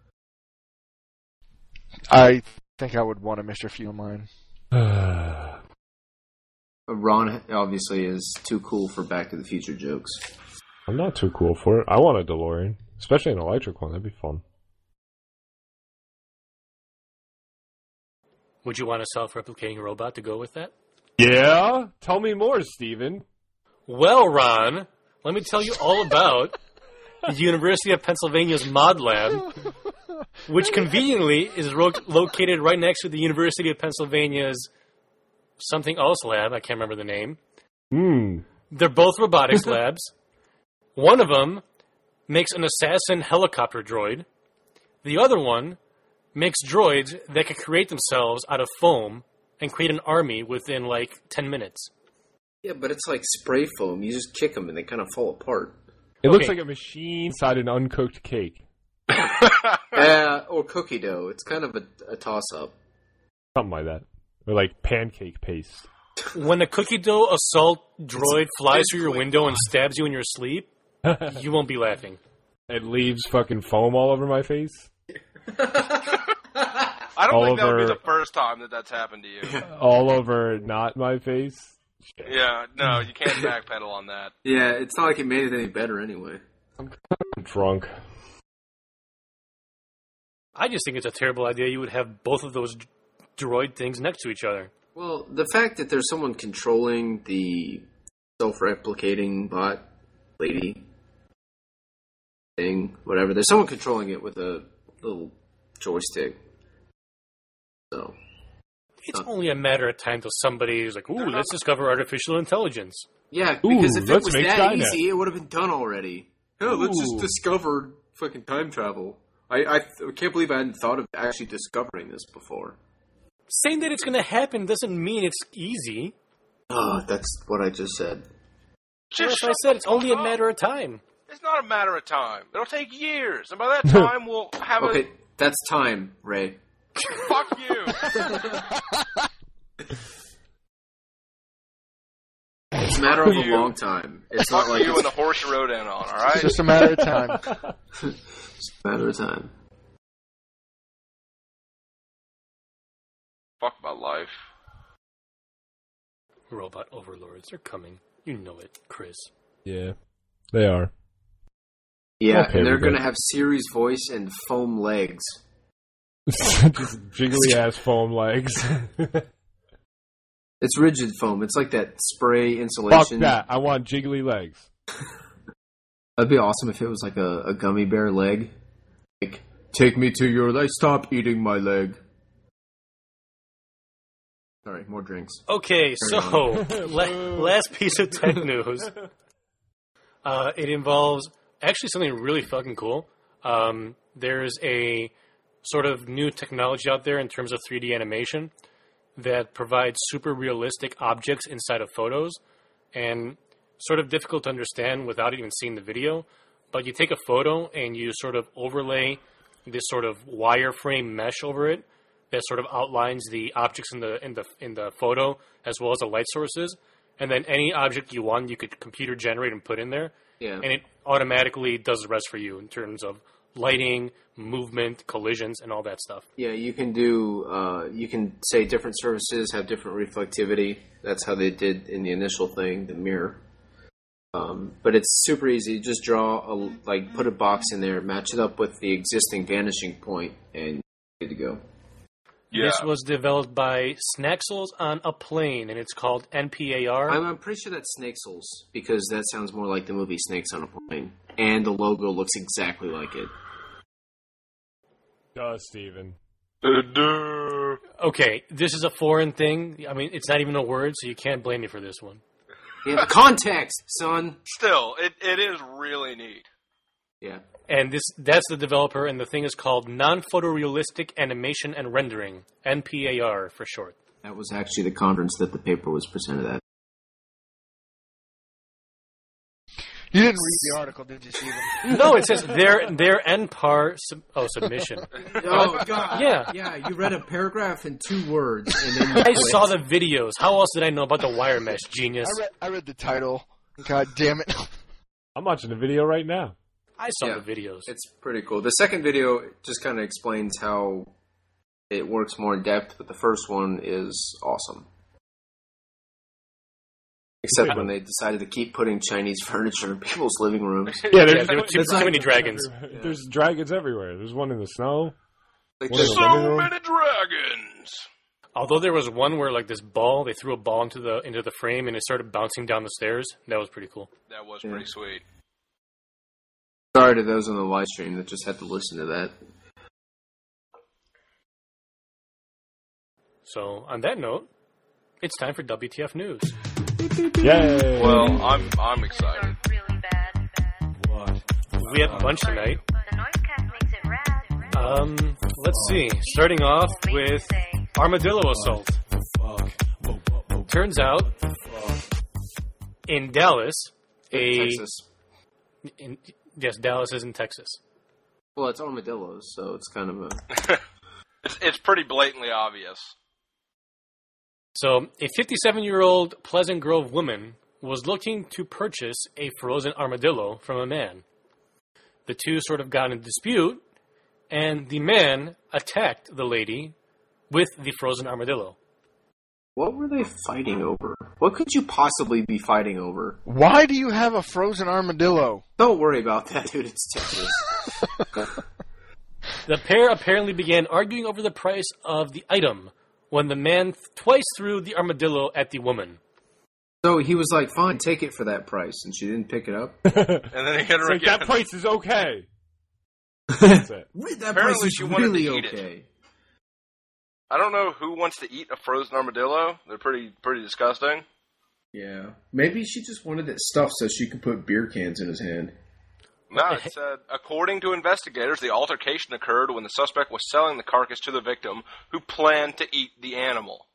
I think I would want a Mister Fuel mine. Uh, Ron obviously is too cool for Back to the Future jokes. I'm not too cool for it. I want a DeLorean, especially an electric one. That'd be fun. Would you want a self-replicating robot to go with that? Yeah? Tell me more, Steven. Well, Ron, let me tell you all about the University of Pennsylvania's Mod Lab, which conveniently is ro- located right next to the University of Pennsylvania's something else lab. I can't remember the name. Hmm. They're both robotics labs. One of them makes an assassin helicopter droid. The other one makes droids that can create themselves out of foam and create an army within like ten minutes. Yeah, but it's like spray foam. You just kick them and they kind of fall apart. It looks Okay. like a machine inside an uncooked cake. Yeah, or cookie dough. It's kind of a, a toss-up. Something like that. Or like pancake paste. When a cookie dough assault droid flies through your window and stabs you in your sleep, you won't be laughing. It leaves fucking foam all over my face. I don't All think that would be over- the first time that that's happened to you. All over not my face. Yeah, no, you can't backpedal on that. Yeah, it's not like it made it any better anyway. I'm drunk. I just think it's a terrible idea you would have both of those d- droid things next to each other. Well, the fact that there's someone controlling the self-replicating bot lady thing, whatever, there's someone controlling it with a little joystick. So, It's Huh. only a matter of time till somebody is like, ooh, let's discover artificial intelligence. yeah, Ooh, because if it let's was make that Skynet. easy, it would have been done already. Oh, let's just Ooh. discover fucking time travel. I, I th- can't believe I hadn't thought of actually discovering this before. Saying that it's going to happen doesn't mean it's easy. Oh, that's what I just said. As Just I shut said, the it's only a fuck up. matter of time. It's not a matter of time. It'll take years, and by that time we'll have Okay, that's time, Ray. a fuck you. It's a matter of a you. long time. It's not Fuck like you it's and the horse you rode in on. All right. It's just a matter of time. it's a matter of time. Fuck my life. Robot overlords are coming. You know it, Chris. Yeah, they are. Yeah, Okay, and they're we're good. gonna have Siri's voice and foam legs. Just jiggly ass foam legs. It's rigid foam. It's like that spray Fuck insulation. that. I want jiggly legs. That'd be awesome if it was like a, a gummy bear leg. Like, take me to your leg. Stop eating my leg. Sorry, more drinks. Okay, Carry so la- last piece of tech news. Uh, it involves actually something really fucking cool. Um, there's a sort of new technology out there in terms of three D animation that provides super realistic objects inside of photos, and sort of difficult to understand without even seeing the video. But you take a photo and you sort of overlay this sort of wireframe mesh over it that sort of outlines the objects in the in the in the photo as well as the light sources, and then any object you want you could computer generate and put in there, Yeah. and it automatically does the rest for you in terms of lighting, movement, collisions, and all that stuff. Yeah, you can do, uh, you can say different surfaces have different reflectivity. That's how they did in the initial thing, the mirror. Um, but it's super easy. Just draw, a, like, put a box in there, match it up with the existing vanishing point, and good to go. Yeah. This was developed by Snaxels on a Plane, and it's called N P A R. I'm, I'm pretty sure that's Snakesels, because that sounds more like the movie Snakes on a Plane. And the logo looks exactly like it. Duh, Steven. Duh. Okay, this is a foreign thing. I mean, it's not even a word, so you can't blame me for this one. Yeah, context, son! Still, it, it is really neat. Yeah. And this that's the developer, and the thing is called Non-Photorealistic Animation and Rendering, N P A R for short. That was actually the conference that the paper was presented at. You didn't read the article, did you, Steven? No, it says their their N P A R sub, oh submission. Oh, God. Yeah. Yeah, you read a paragraph in two words, and then you I saw the videos. How else did I know about the wire mesh, genius? I read, I read the title. God damn it. I'm watching the video right now. I saw Yeah. the videos. It's pretty cool. The second video just kind of explains how it works more in depth, but the first one is awesome. Except Yeah. when they decided to keep putting Chinese furniture in people's living rooms. Yeah, Yeah, there's, there were too, That's too like- many dragons. there's dragons everywhere. There's one in the snow. Like What is the- it? living So room? many dragons. Although there was one where like this ball, they threw a ball into the into the frame and it started bouncing down the stairs. That was pretty cool. That was Yeah. pretty sweet. Sorry to those on the live stream that just had to listen to that. So on that note, it's time for W T F news. Yay! Well, I'm I'm excited. Really bad, bad. We have a bunch tonight. The noise cat makes it rad. Um, let's see. Starting off with Armadillo Assault. Turns out in Dallas, a Texas. In, yes, Dallas is in Texas. Well, it's armadillos, so it's kind of a... It's, it's pretty blatantly obvious. So, a fifty-seven-year-old Pleasant Grove woman was looking to purchase a frozen armadillo from a man. The two sort of got in a dispute, and the man attacked the lady with the frozen armadillo. What were they fighting over? What could you possibly be fighting over? Why do you have a frozen armadillo? Don't worry about that, dude. It's Texas. The pair apparently began arguing over the price of the item when the man twice threw the armadillo at the woman. So he was like, fine, take it for that price, and she didn't pick it up? And then he hit her It's like, again. that price is okay. That's it. That Apparently price is she wanted to really eat it. okay. I don't know who wants to eat a frozen armadillo. They're pretty pretty disgusting. Yeah. Maybe she just wanted it stuffed so she could put beer cans in his hand. No, it said, according to investigators, the altercation occurred when the suspect was selling the carcass to the victim, who planned to eat the animal.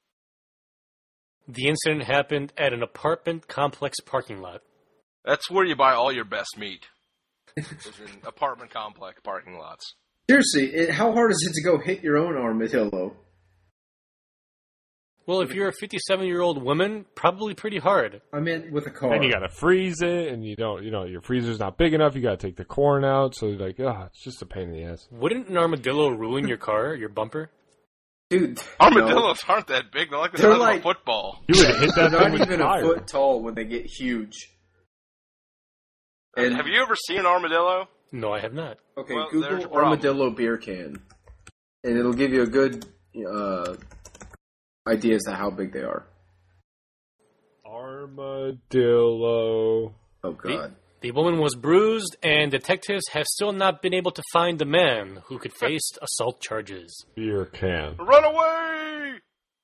The incident happened at an apartment complex parking lot. That's where you buy all your best meat. Is in apartment complex parking lots. Seriously, it, how hard is it to go hit your own armadillo? Well, if you're a fifty-seven-year-old woman, probably pretty hard. I meant with a car. And you gotta freeze it, and you don't, you know, your freezer's not big enough. You gotta take the corn out, so you're like, ah, it's just a pain in the ass. Wouldn't an armadillo ruin your car, your bumper? Dude, Armadillos aren't that big. They're like the They're size like- of a football. You would hit They're that not thing with even a a tire. foot tall when they get huge. And Have you ever seen an armadillo? No, I have not. okay, Well, there's your Google problem. armadillo beer can, and it'll give you a good uh, idea as to how big they are. Armadillo. Oh god. The woman was bruised, and detectives have still not been able to find the man who could face assault charges. Beer can. Run away!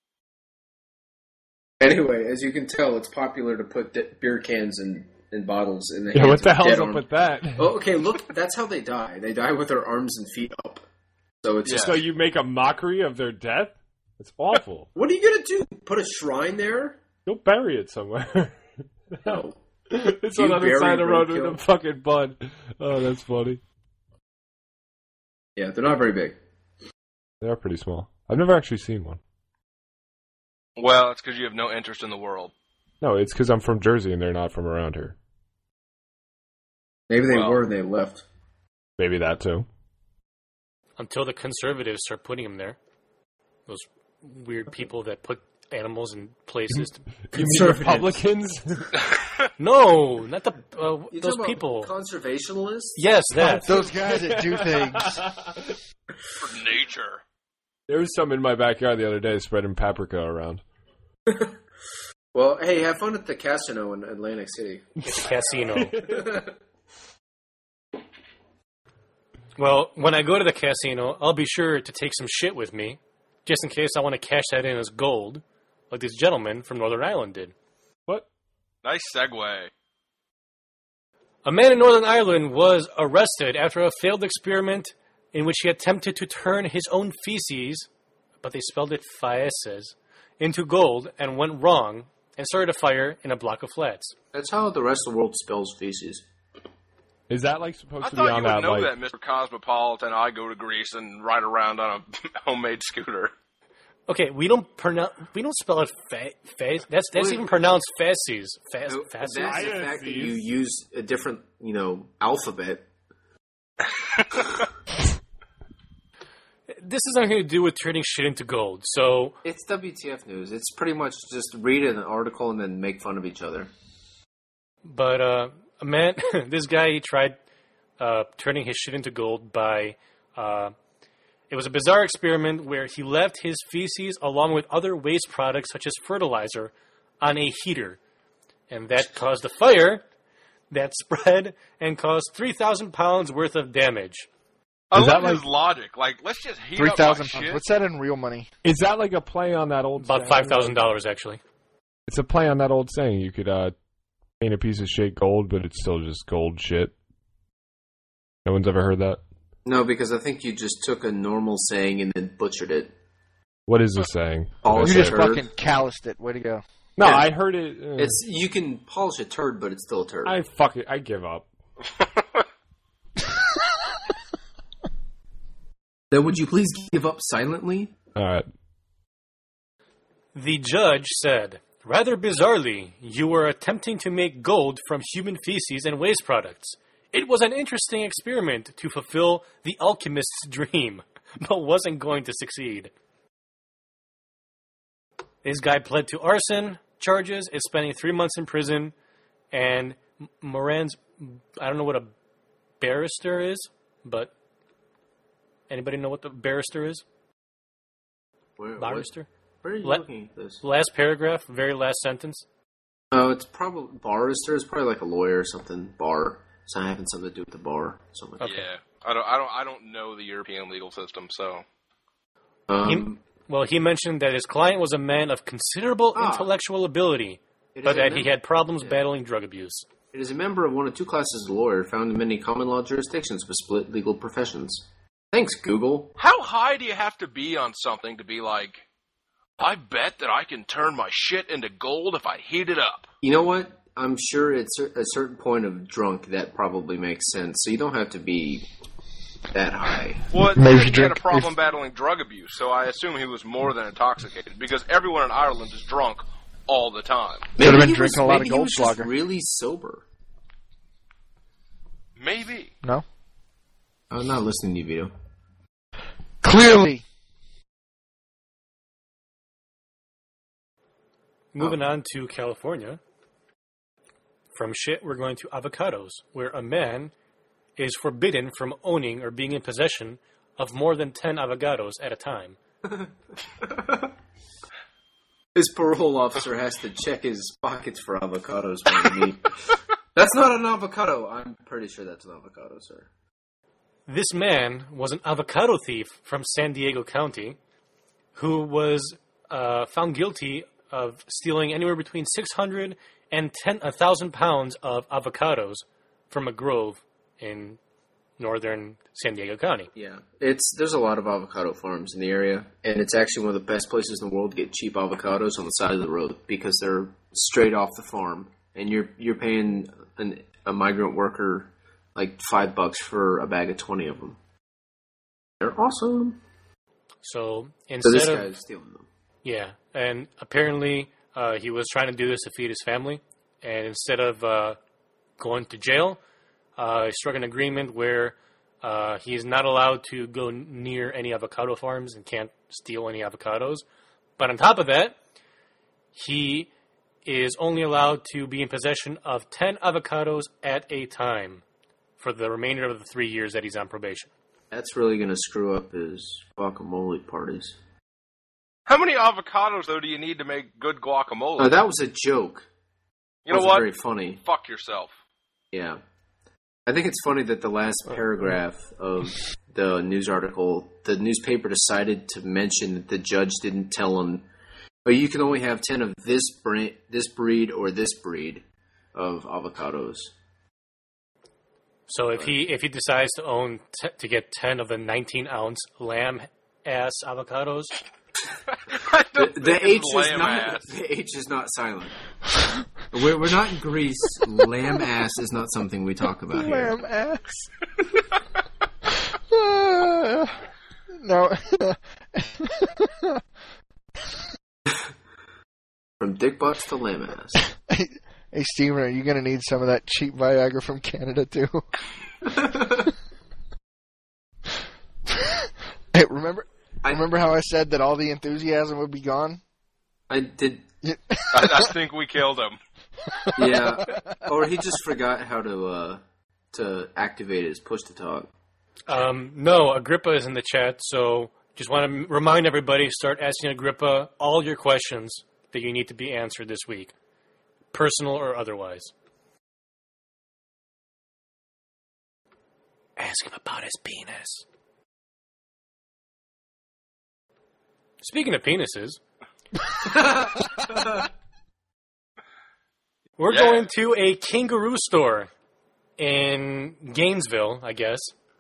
Anyway, as you can tell, it's popular to put de- beer cans in, in bottles in the Yeah, hands what the of hell's dead up arm- with that? Oh, okay, look, that's how they die. They die with their arms and feet up. So it's Yeah. just So you make a mockery of their death? It's awful. what are you gonna do? Put a shrine there? You'll bury it somewhere. No. It's You on the other bury side of the road with roadkill? a fucking bud. Oh, that's funny. Yeah, they're not very big. They are pretty small. I've never actually seen one. Well, it's because you have no interest in the world. No, it's because I'm from Jersey and they're not from around here. Maybe they Well- were and they left. Maybe that too. Until the conservatives start putting them there. Those weird people that put animals in places. To... You mean Republicans? No, not the uh, You those talking about people. conservationists? Yes, that. Those guys that do things. For nature. There was some in my backyard the other day spreading paprika around. Well, hey, have fun at the casino in Atlantic City. Casino. Well, when I go to the casino, I'll be sure to take some shit with me, just in case I want to cash that in as gold, like this gentleman from Northern Ireland did. What? Nice segue. A man in Northern Ireland was arrested after a failed experiment in which he attempted to turn his own feces, but they spelled it faeces, into gold and went wrong and started a fire in a block of flats. That's how the rest of the world spells feces. Is that like supposed I to be thought on you would that know like? that, Mister Cosmopolitan. I go to Greece and ride around on a homemade scooter. Okay, we don't pronounce we don't spell it fa- fa- that's that's Wait. even pronounced faces. Fa- No, faces? That's the fact that you use a different, you know, alphabet. This has nothing to do with turning shit into gold. So It's W T F news. It's pretty much just read an article and then make fun of each other. But uh, a man, this guy, he tried uh, turning his shit into gold by. Uh, it was a bizarre experiment where he left his feces along with other waste products such as fertilizer on a heater, and that caused a fire that spread and caused three thousand pounds worth of damage. I Is love that his like- logic. Like, let's just heat Three up my thousand shit. pounds. What's that in real money? Is that like a play on that old? About saying? five thousand dollars, actually. It's a play on that old saying. You could uh, paint a piece of shit gold, but it's still just gold shit. No one's ever heard that. No, because I think you just took a normal saying and then butchered it. What is the saying? Oh, Did I You say just it? Turd. fucking calloused it. Way to go. No, Yeah. I heard it. Uh, It's you can polish a turd, but it's still a turd. I fuck it. I give up. Then would you please give up silently? All right. The judge said, rather bizarrely, you were attempting to make gold from human feces and waste products. It was an interesting experiment to fulfill the alchemist's dream, but wasn't going to succeed. This guy pled to arson charges, is spending three months in prison, and Moran's, I don't know what a barrister is, but anybody know what the barrister is? Where, Barrister? Where are you Let- looking at this? Last paragraph, very last sentence. Oh, it's probably barrister. It's probably like a lawyer or something. Bar. It's not having something to do with the bar. Something. Like Okay. Yeah, I don't, I don't, I don't know the European legal system, so that. Um, Well, he mentioned that his client was a man of considerable Ah. intellectual ability, it but is a that he member- had problems yeah. battling drug abuse. It is a member of one of two classes of lawyer found in many common law jurisdictions with split legal professions. Thanks, Google. how high do you have to be on something to be like, I bet that I can turn my shit into gold if I heat it up? You know what? I'm sure at cer- a certain point of drunk that probably makes sense. So you don't have to be that high. Well, it Maybe said he drink- had a problem battling drug abuse, so I assume he was more than intoxicated, because everyone in Ireland is drunk all the time. Could have been he was- drinking a lot of maybe he was just Goldschlager. really sober. Maybe. No? I'm not listening to you, Vito. Clearly. Moving on to California. From shit, we're going to avocados, where a man is forbidden from owning or being in possession of more than ten avocados at a time. His parole officer has to check his pockets for avocados when they meet. That's not an avocado. I'm pretty sure that's an avocado, sir. This man was an avocado thief from San Diego County who was uh, found guilty of stealing anywhere between six hundred and ten thousand pounds of avocados from a grove in northern San Diego County. Yeah, it's there's a lot of avocado farms in the area, and it's actually one of the best places in the world to get cheap avocados on the side of the road because they're straight off the farm, and you're you're paying an, a migrant worker like five bucks for a bag of twenty of them. They're awesome. So So instead this of guy's stealing them. yeah, and apparently uh, he was trying to do this to feed his family, and instead of uh, going to jail, uh, he struck an agreement where uh, he is not allowed to go near any avocado farms and can't steal any avocados. But on top of that, he is only allowed to be in possession of ten avocados at a time for the remainder of the three years that he's on probation. That's really gonna screw up his guacamole parties. How many avocados, though, do you need to make good guacamole? Oh, that was a joke. you know Wasn't what? Very funny. Fuck yourself. Yeah. I think it's funny that the last paragraph of the news article, the newspaper decided to mention that the judge didn't tell him, oh, you can only have ten of this breed, this breed or this breed of avocados. So if he if he decides to own t- to get ten of the nineteen ounce lamb ass avocados, I The, don't the think H it's is lamb not ass. the H is not silent. We're, we're not in Greece. Lamb ass is not something we talk about here. Lamb ass. Uh, no. From dick butts to lamb ass. Hey, hey, Steven, are you going to need some of that cheap Viagra from Canada, too? Hey, remember I- remember how I said that all the enthusiasm would be gone? I did. I, I think we killed him. Yeah, or he just forgot how to uh, to activate his push to talk. um, no, Agrippa is in the chat. So just want to remind everybody: start asking Agrippa all your questions that you need to be answered this week, personal or otherwise. Ask him about his penis. Speaking of penises, we're Yeah. going to a kangaroo store in Gainesville, I guess,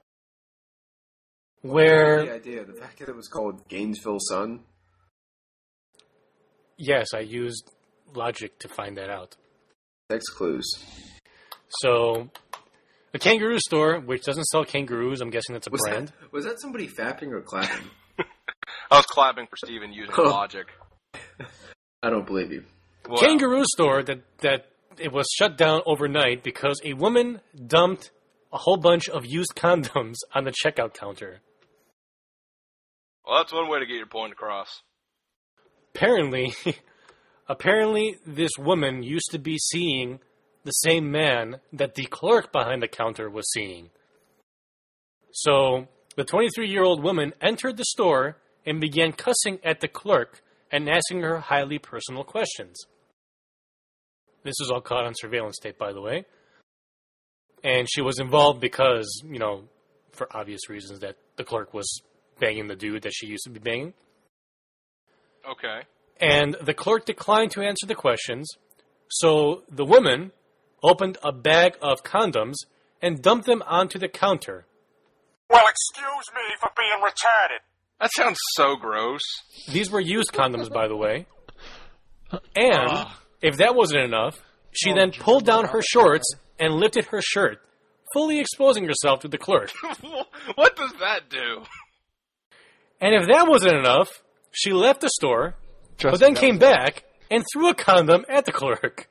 where, idea, the fact that it was called Gainesville Sun. yes, I used logic to find that out. Text clues. So, a kangaroo store, which doesn't sell kangaroos, I'm guessing that's a Was brand. that, was that somebody fapping or clapping? I was clapping for Steven using Oh. logic. I don't believe you. Well, Kangaroo store that, that it was shut down overnight because a woman dumped a whole bunch of used condoms on the checkout counter. well, that's one way to get your point across. Apparently, apparently this woman used to be seeing the same man that the clerk behind the counter was seeing. So, the twenty-three-year-old woman entered the store and began cussing at the clerk and asking her highly personal questions. This was all caught on surveillance tape, by the way. And she was involved because, you know, for obvious reasons, that the clerk was banging the dude that she used to be banging. Okay. And the clerk declined to answer the questions, so the woman opened a bag of condoms and dumped them onto the counter. Well, excuse me for being retarded. That sounds so gross. These were used condoms, by the way. And if that wasn't enough, she then pulled down her shorts and lifted her shirt, fully exposing herself to the clerk. What does that do? And if that wasn't enough, she left the store, Trust but then me, came back and threw a condom at the clerk.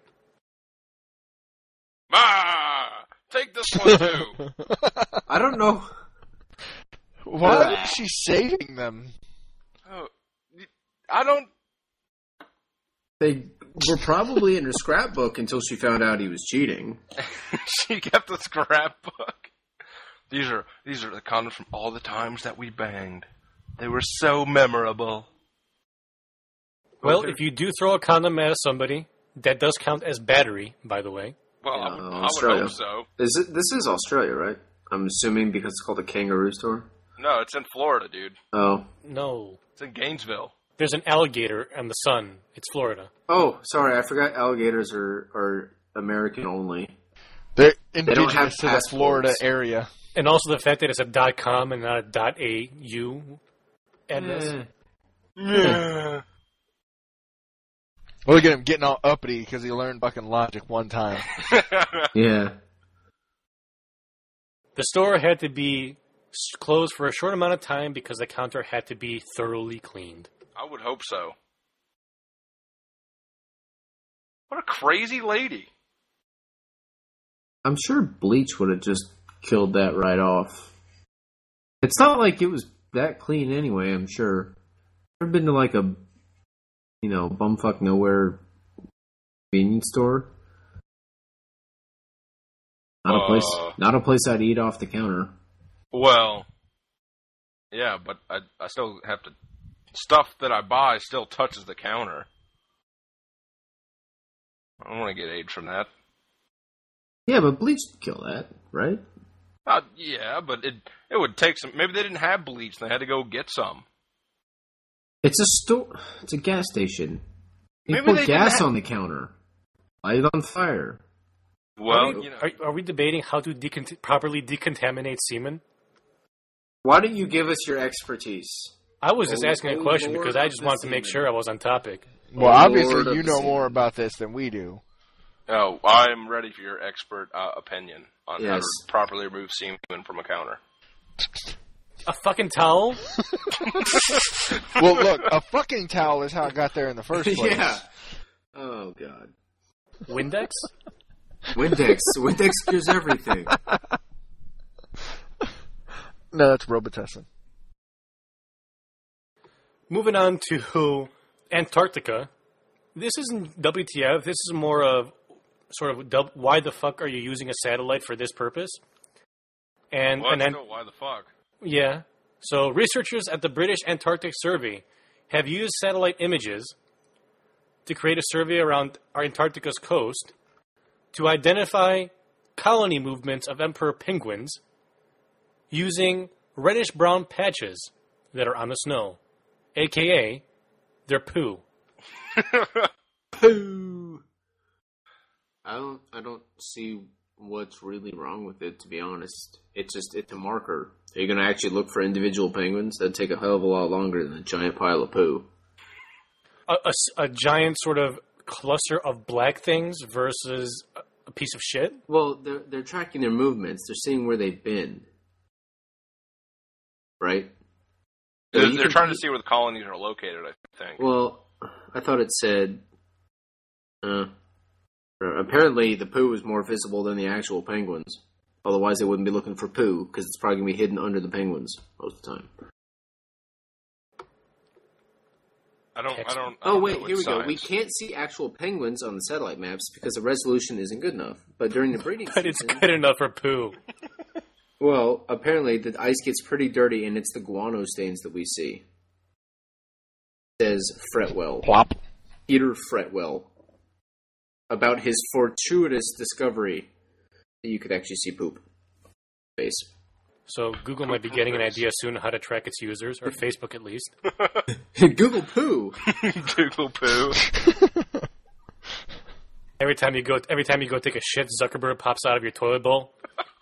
Ah, take this one too. I don't know. Why is she saving them? Oh, I don't. They were probably in her scrapbook until she found out he was cheating. She kept the scrapbook. These are these are the condoms from all the times that we banged. They were so memorable. Well, if you do throw a condom at somebody, that does count as battery, by the way. Well, Yeah, I, would, I would Australia. hope so. Is it, this is Australia, right? I'm assuming because it's called a kangaroo store. No, it's in Florida, dude. Oh, No. It's in Gainesville. There's an alligator on the sun. It's Florida. oh, sorry, I forgot. Alligators are are American only. They're don't have indigenous to the passports. Florida area. And also the fact that it's a .com and not a .au address. Yeah. Look at him getting all uppity because he learned fucking logic one time. Yeah. The store had to be s- closed for a short amount of time because the counter had to be thoroughly cleaned. I would hope so. What a crazy lady. I'm sure bleach would have just killed that right off. It's not like it was that clean anyway, I'm sure. Ever been to like a, you know, bumfuck nowhere convenience store? Not a place. Uh. Not a place I'd eat off the counter. Well, yeah, but I, I still have to. Stuff that I buy still touches the counter. I don't want to get AIDS from that. Yeah, but bleach would kill that, right? Uh, yeah, but it it would take some. Maybe they didn't have bleach; they had to go get some. It's a store. It's a gas station. You Maybe put they gas didn't have- on the counter. Light it on fire. Well, are, we, you know, are, are we debating how to decont- properly decontaminate semen? Why don't you give us your expertise? I was just Oh, asking a oh, question Lord because I of just the wanted to make semen. sure I was on topic. Well, Lord obviously of you the know sea. more about this than we do. oh, I'm ready for your expert uh, opinion on how Yes. to properly remove semen from a counter. A fucking towel? Well, look, a fucking towel is how I got there in the first place. Yeah. Oh god. Windex? Windex. Windex cures everything. No, that's Robitussin. Moving on to Antarctica. This isn't W T F. This is more of sort of dub- why the fuck are you using a satellite for this purpose? And What? and then Still, why the fuck? yeah. So researchers at the British Antarctic Survey have used satellite images to create a survey around our Antarctica's coast to identify colony movements of emperor penguins using reddish-brown patches that are on the snow, a k a their poo. Poo. I don't. I don't see what's really wrong with it. To be honest, it's just it's a marker. Are you going to actually look for individual penguins? That'd take a hell of a lot longer than a giant pile of poo. A, a s- a giant sort of cluster of black things versus a piece of shit? Well, they're they're tracking their movements. They're seeing where they've been, right? So They're, you they're can- trying to see where the colonies are located, I think. Well, I thought it said. Uh, apparently, the poo is more visible than the actual penguins. Otherwise, they wouldn't be looking for poo because it's probably gonna be hidden under the penguins most of the time. I don't. I don't. I Oh don't wait, know here we with go. We science. can't see actual penguins on the satellite maps because the resolution isn't good enough. But during the breeding But it's season, good enough for poo. well, apparently the ice gets pretty dirty, and it's the guano stains that we see. Says Fretwell, Plop. Peter Fretwell, about his fortuitous discovery that you could actually see poop face. So Google might be getting an idea soon on how to track its users, or Facebook at least. Google poo. Google poo. Every time you go, every time you go take a shit, Zuckerberg pops out of your toilet bowl.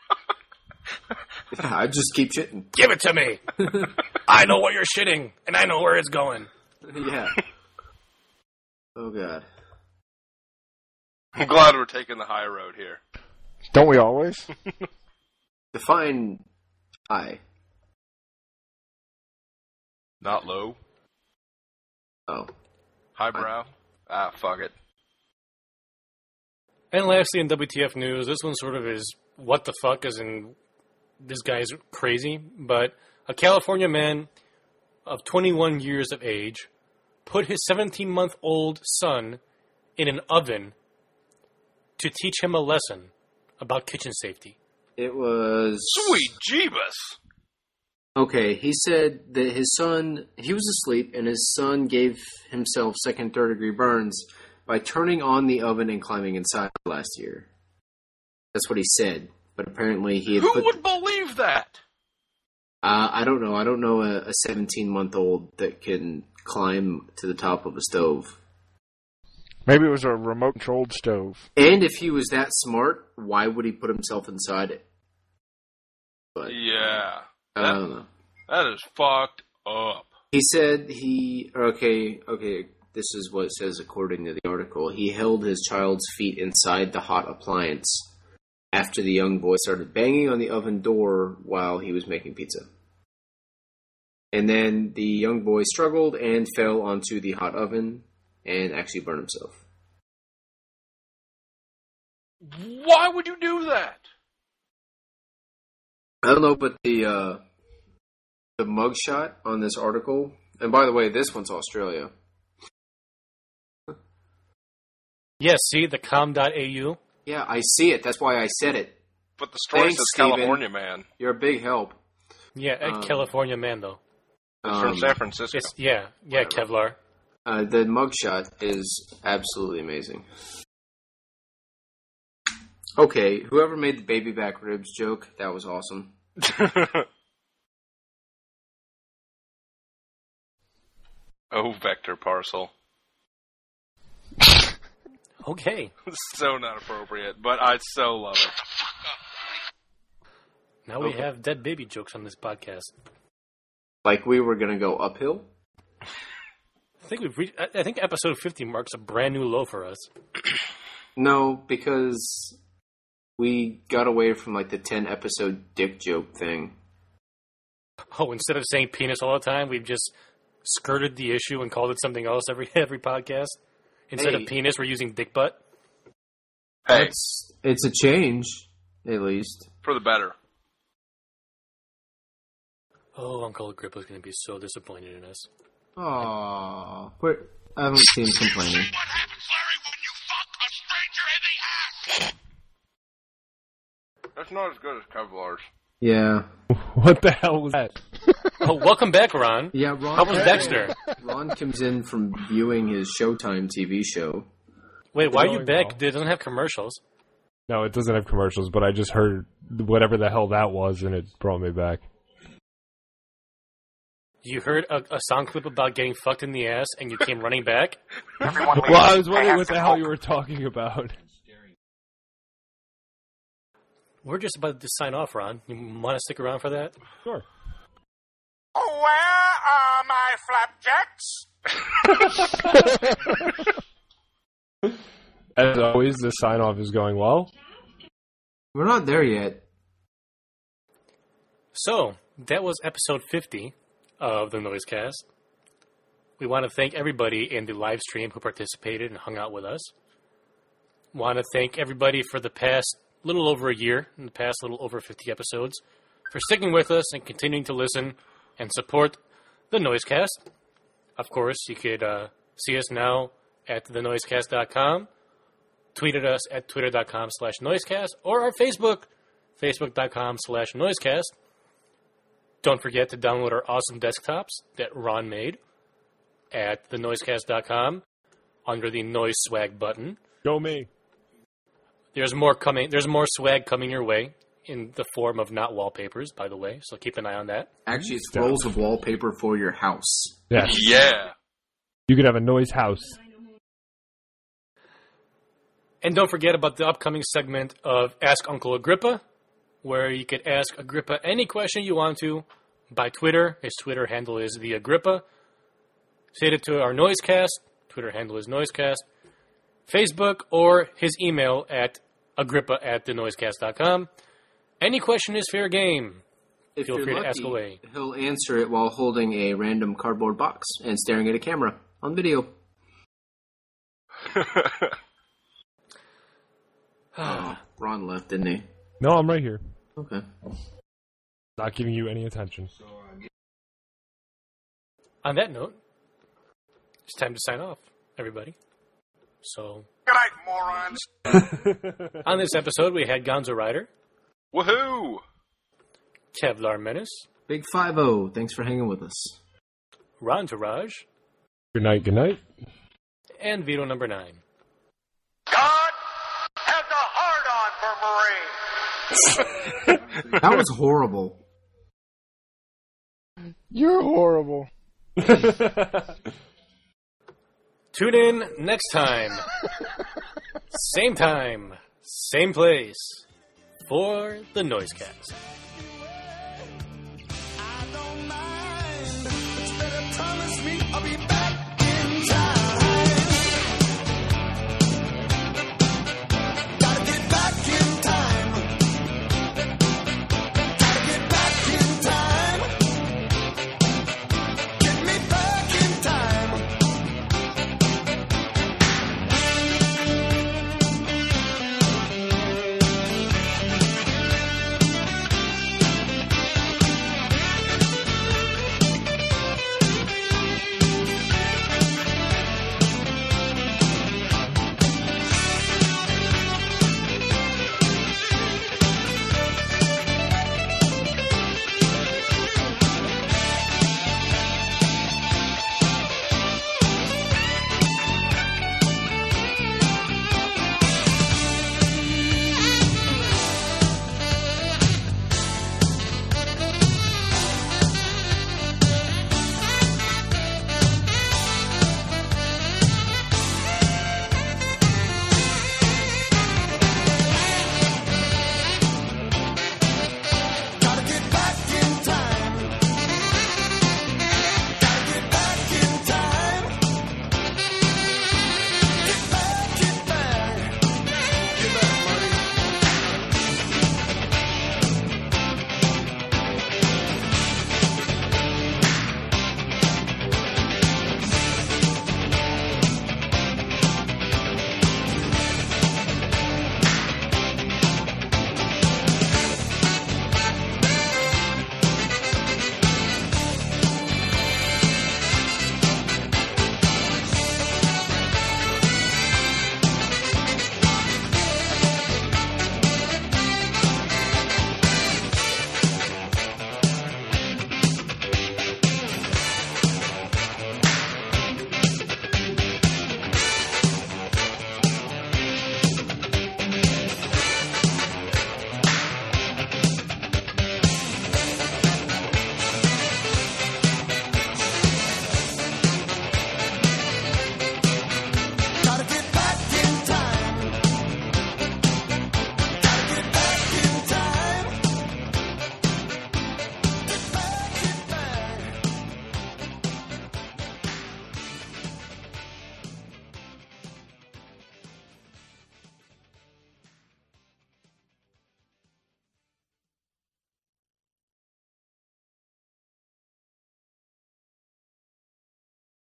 I just keep shitting. Give it to me. I know what you're shitting, and I know where it's going. Yeah. Oh god. I'm glad we're taking the high road here. Don't we always? Define high. Not low. Oh. Highbrow. Ah, fuck it. And lastly, in W T F news, this one sort of is what the fuck, as in this guy's crazy. But a California man of twenty-one years of age put his seventeen-month-old son in an oven to teach him a lesson about kitchen safety. It was Sweet Jeebus. Okay, he said that his son, he was asleep, and his son gave himself second, third degree burns by turning on the oven and climbing inside last year. That's what he said. But apparently he had Who put... would believe that? Uh, I don't know. I don't know a seventeen-month-old that can climb to the top of a stove. Maybe it was a remote-controlled stove. And if he was that smart, why would he put himself inside it? But Yeah. I don't know. That is fucked up. He said he... Okay, okay, this is what it says according to the article. He held his child's feet inside the hot appliance after the young boy started banging on the oven door while he was making pizza. And then the young boy struggled and fell onto the hot oven and actually burned himself. Why would you do that? I don't know, but the uh, the mugshot on this article, and by the way, this one's Australia. Yes, see, the com dot a u. Yeah, I see it. That's why I said it. But the story Thanks, says Steven. California man. You're a big help. Yeah, a Um, California man, though. It's Um, from San Francisco. It's, yeah, yeah, Kevlar. Uh, the mugshot is absolutely amazing. Okay, whoever made the baby back ribs joke, that was awesome. Oh, vector parcel. Okay. So not appropriate, but I so love it. Now we Okay. have dead baby jokes on this podcast. Like we were gonna go uphill? I think we've reached, I I think episode fifty marks a brand new low for us. No, because we got away from like the ten episode dick joke thing. Oh, instead of saying penis all the time, we've just skirted the issue and called it something else every every podcast. Instead Hey. of penis, we're using dick butt. Hey, It's it's a change, at least. for the better. Oh, Uncle Agrippa's going to be so disappointed in us. Aww. Where, I haven't seen him complaining. What happens, Larry, when you fuck a stranger in the ass? That's not as good as Kevlar's. Yeah. What the hell was that? Oh, welcome back, Ron. Yeah, Ron. How was Dexter? Ron comes in from viewing his Showtime T V show. Wait, why are you Going back? well. It doesn't have commercials. No, it doesn't have commercials, but I just heard whatever the hell that was, and it brought me back. You heard a, a sound clip about getting fucked in the ass, and you came running back? Everyone leave. Well, I was I wondering have what the to hell smoke. you were talking about. We're just about to sign off, Ron. You want to stick around for that? Sure. Where are my flapjacks? As always, this sign-off is going well. We're not there yet. So, that was episode fifty of the Noisecast. We want to thank everybody in the live stream who participated and hung out with us. Want to thank everybody for the past little over a year, in the past little over fifty episodes, for sticking with us and continuing to listen and support the Noisecast. Of course, you could uh, see us now at the noisecast dot com, tweet at us at twitter dot com slash noisecast, or our Facebook, facebook dot com slash noisecast. Don't forget to download our awesome desktops that Ron made at the noisecast dot com under the Noise Swag button. Go me. There's more coming. There's more swag coming your way in the form of not wallpapers, by the way, so keep an eye on that. Actually, it's rolls of wallpaper for your house. Yes. Yeah. You could have a noise house. And don't forget about the upcoming segment of Ask Uncle Agrippa, where you could ask Agrippa any question you want to by Twitter. His Twitter handle is the Agrippa. Send it to our Noisecast. Twitter handle is Noisecast. Facebook or his email at agrippa at the noisecast dot com. Any question is fair game. If Feel you're free lucky, to ask away. He'll answer it while holding a random cardboard box and staring at a camera on video. Oh, Ron left, didn't he? No, I'm right here. Okay. Not giving you any attention. On that note, it's time to sign off, everybody. So, Good night, morons. on this episode, we had Gonzo Rider, Woohoo! Kevlar Menace, Big five oh, thanks for hanging with us. Ron Taraj, Good night, good night. and Vito Number Nine. God has a hard-on for Marines. That was horrible. You're horrible. Tune in next time. Same time, same place for the Noisecast.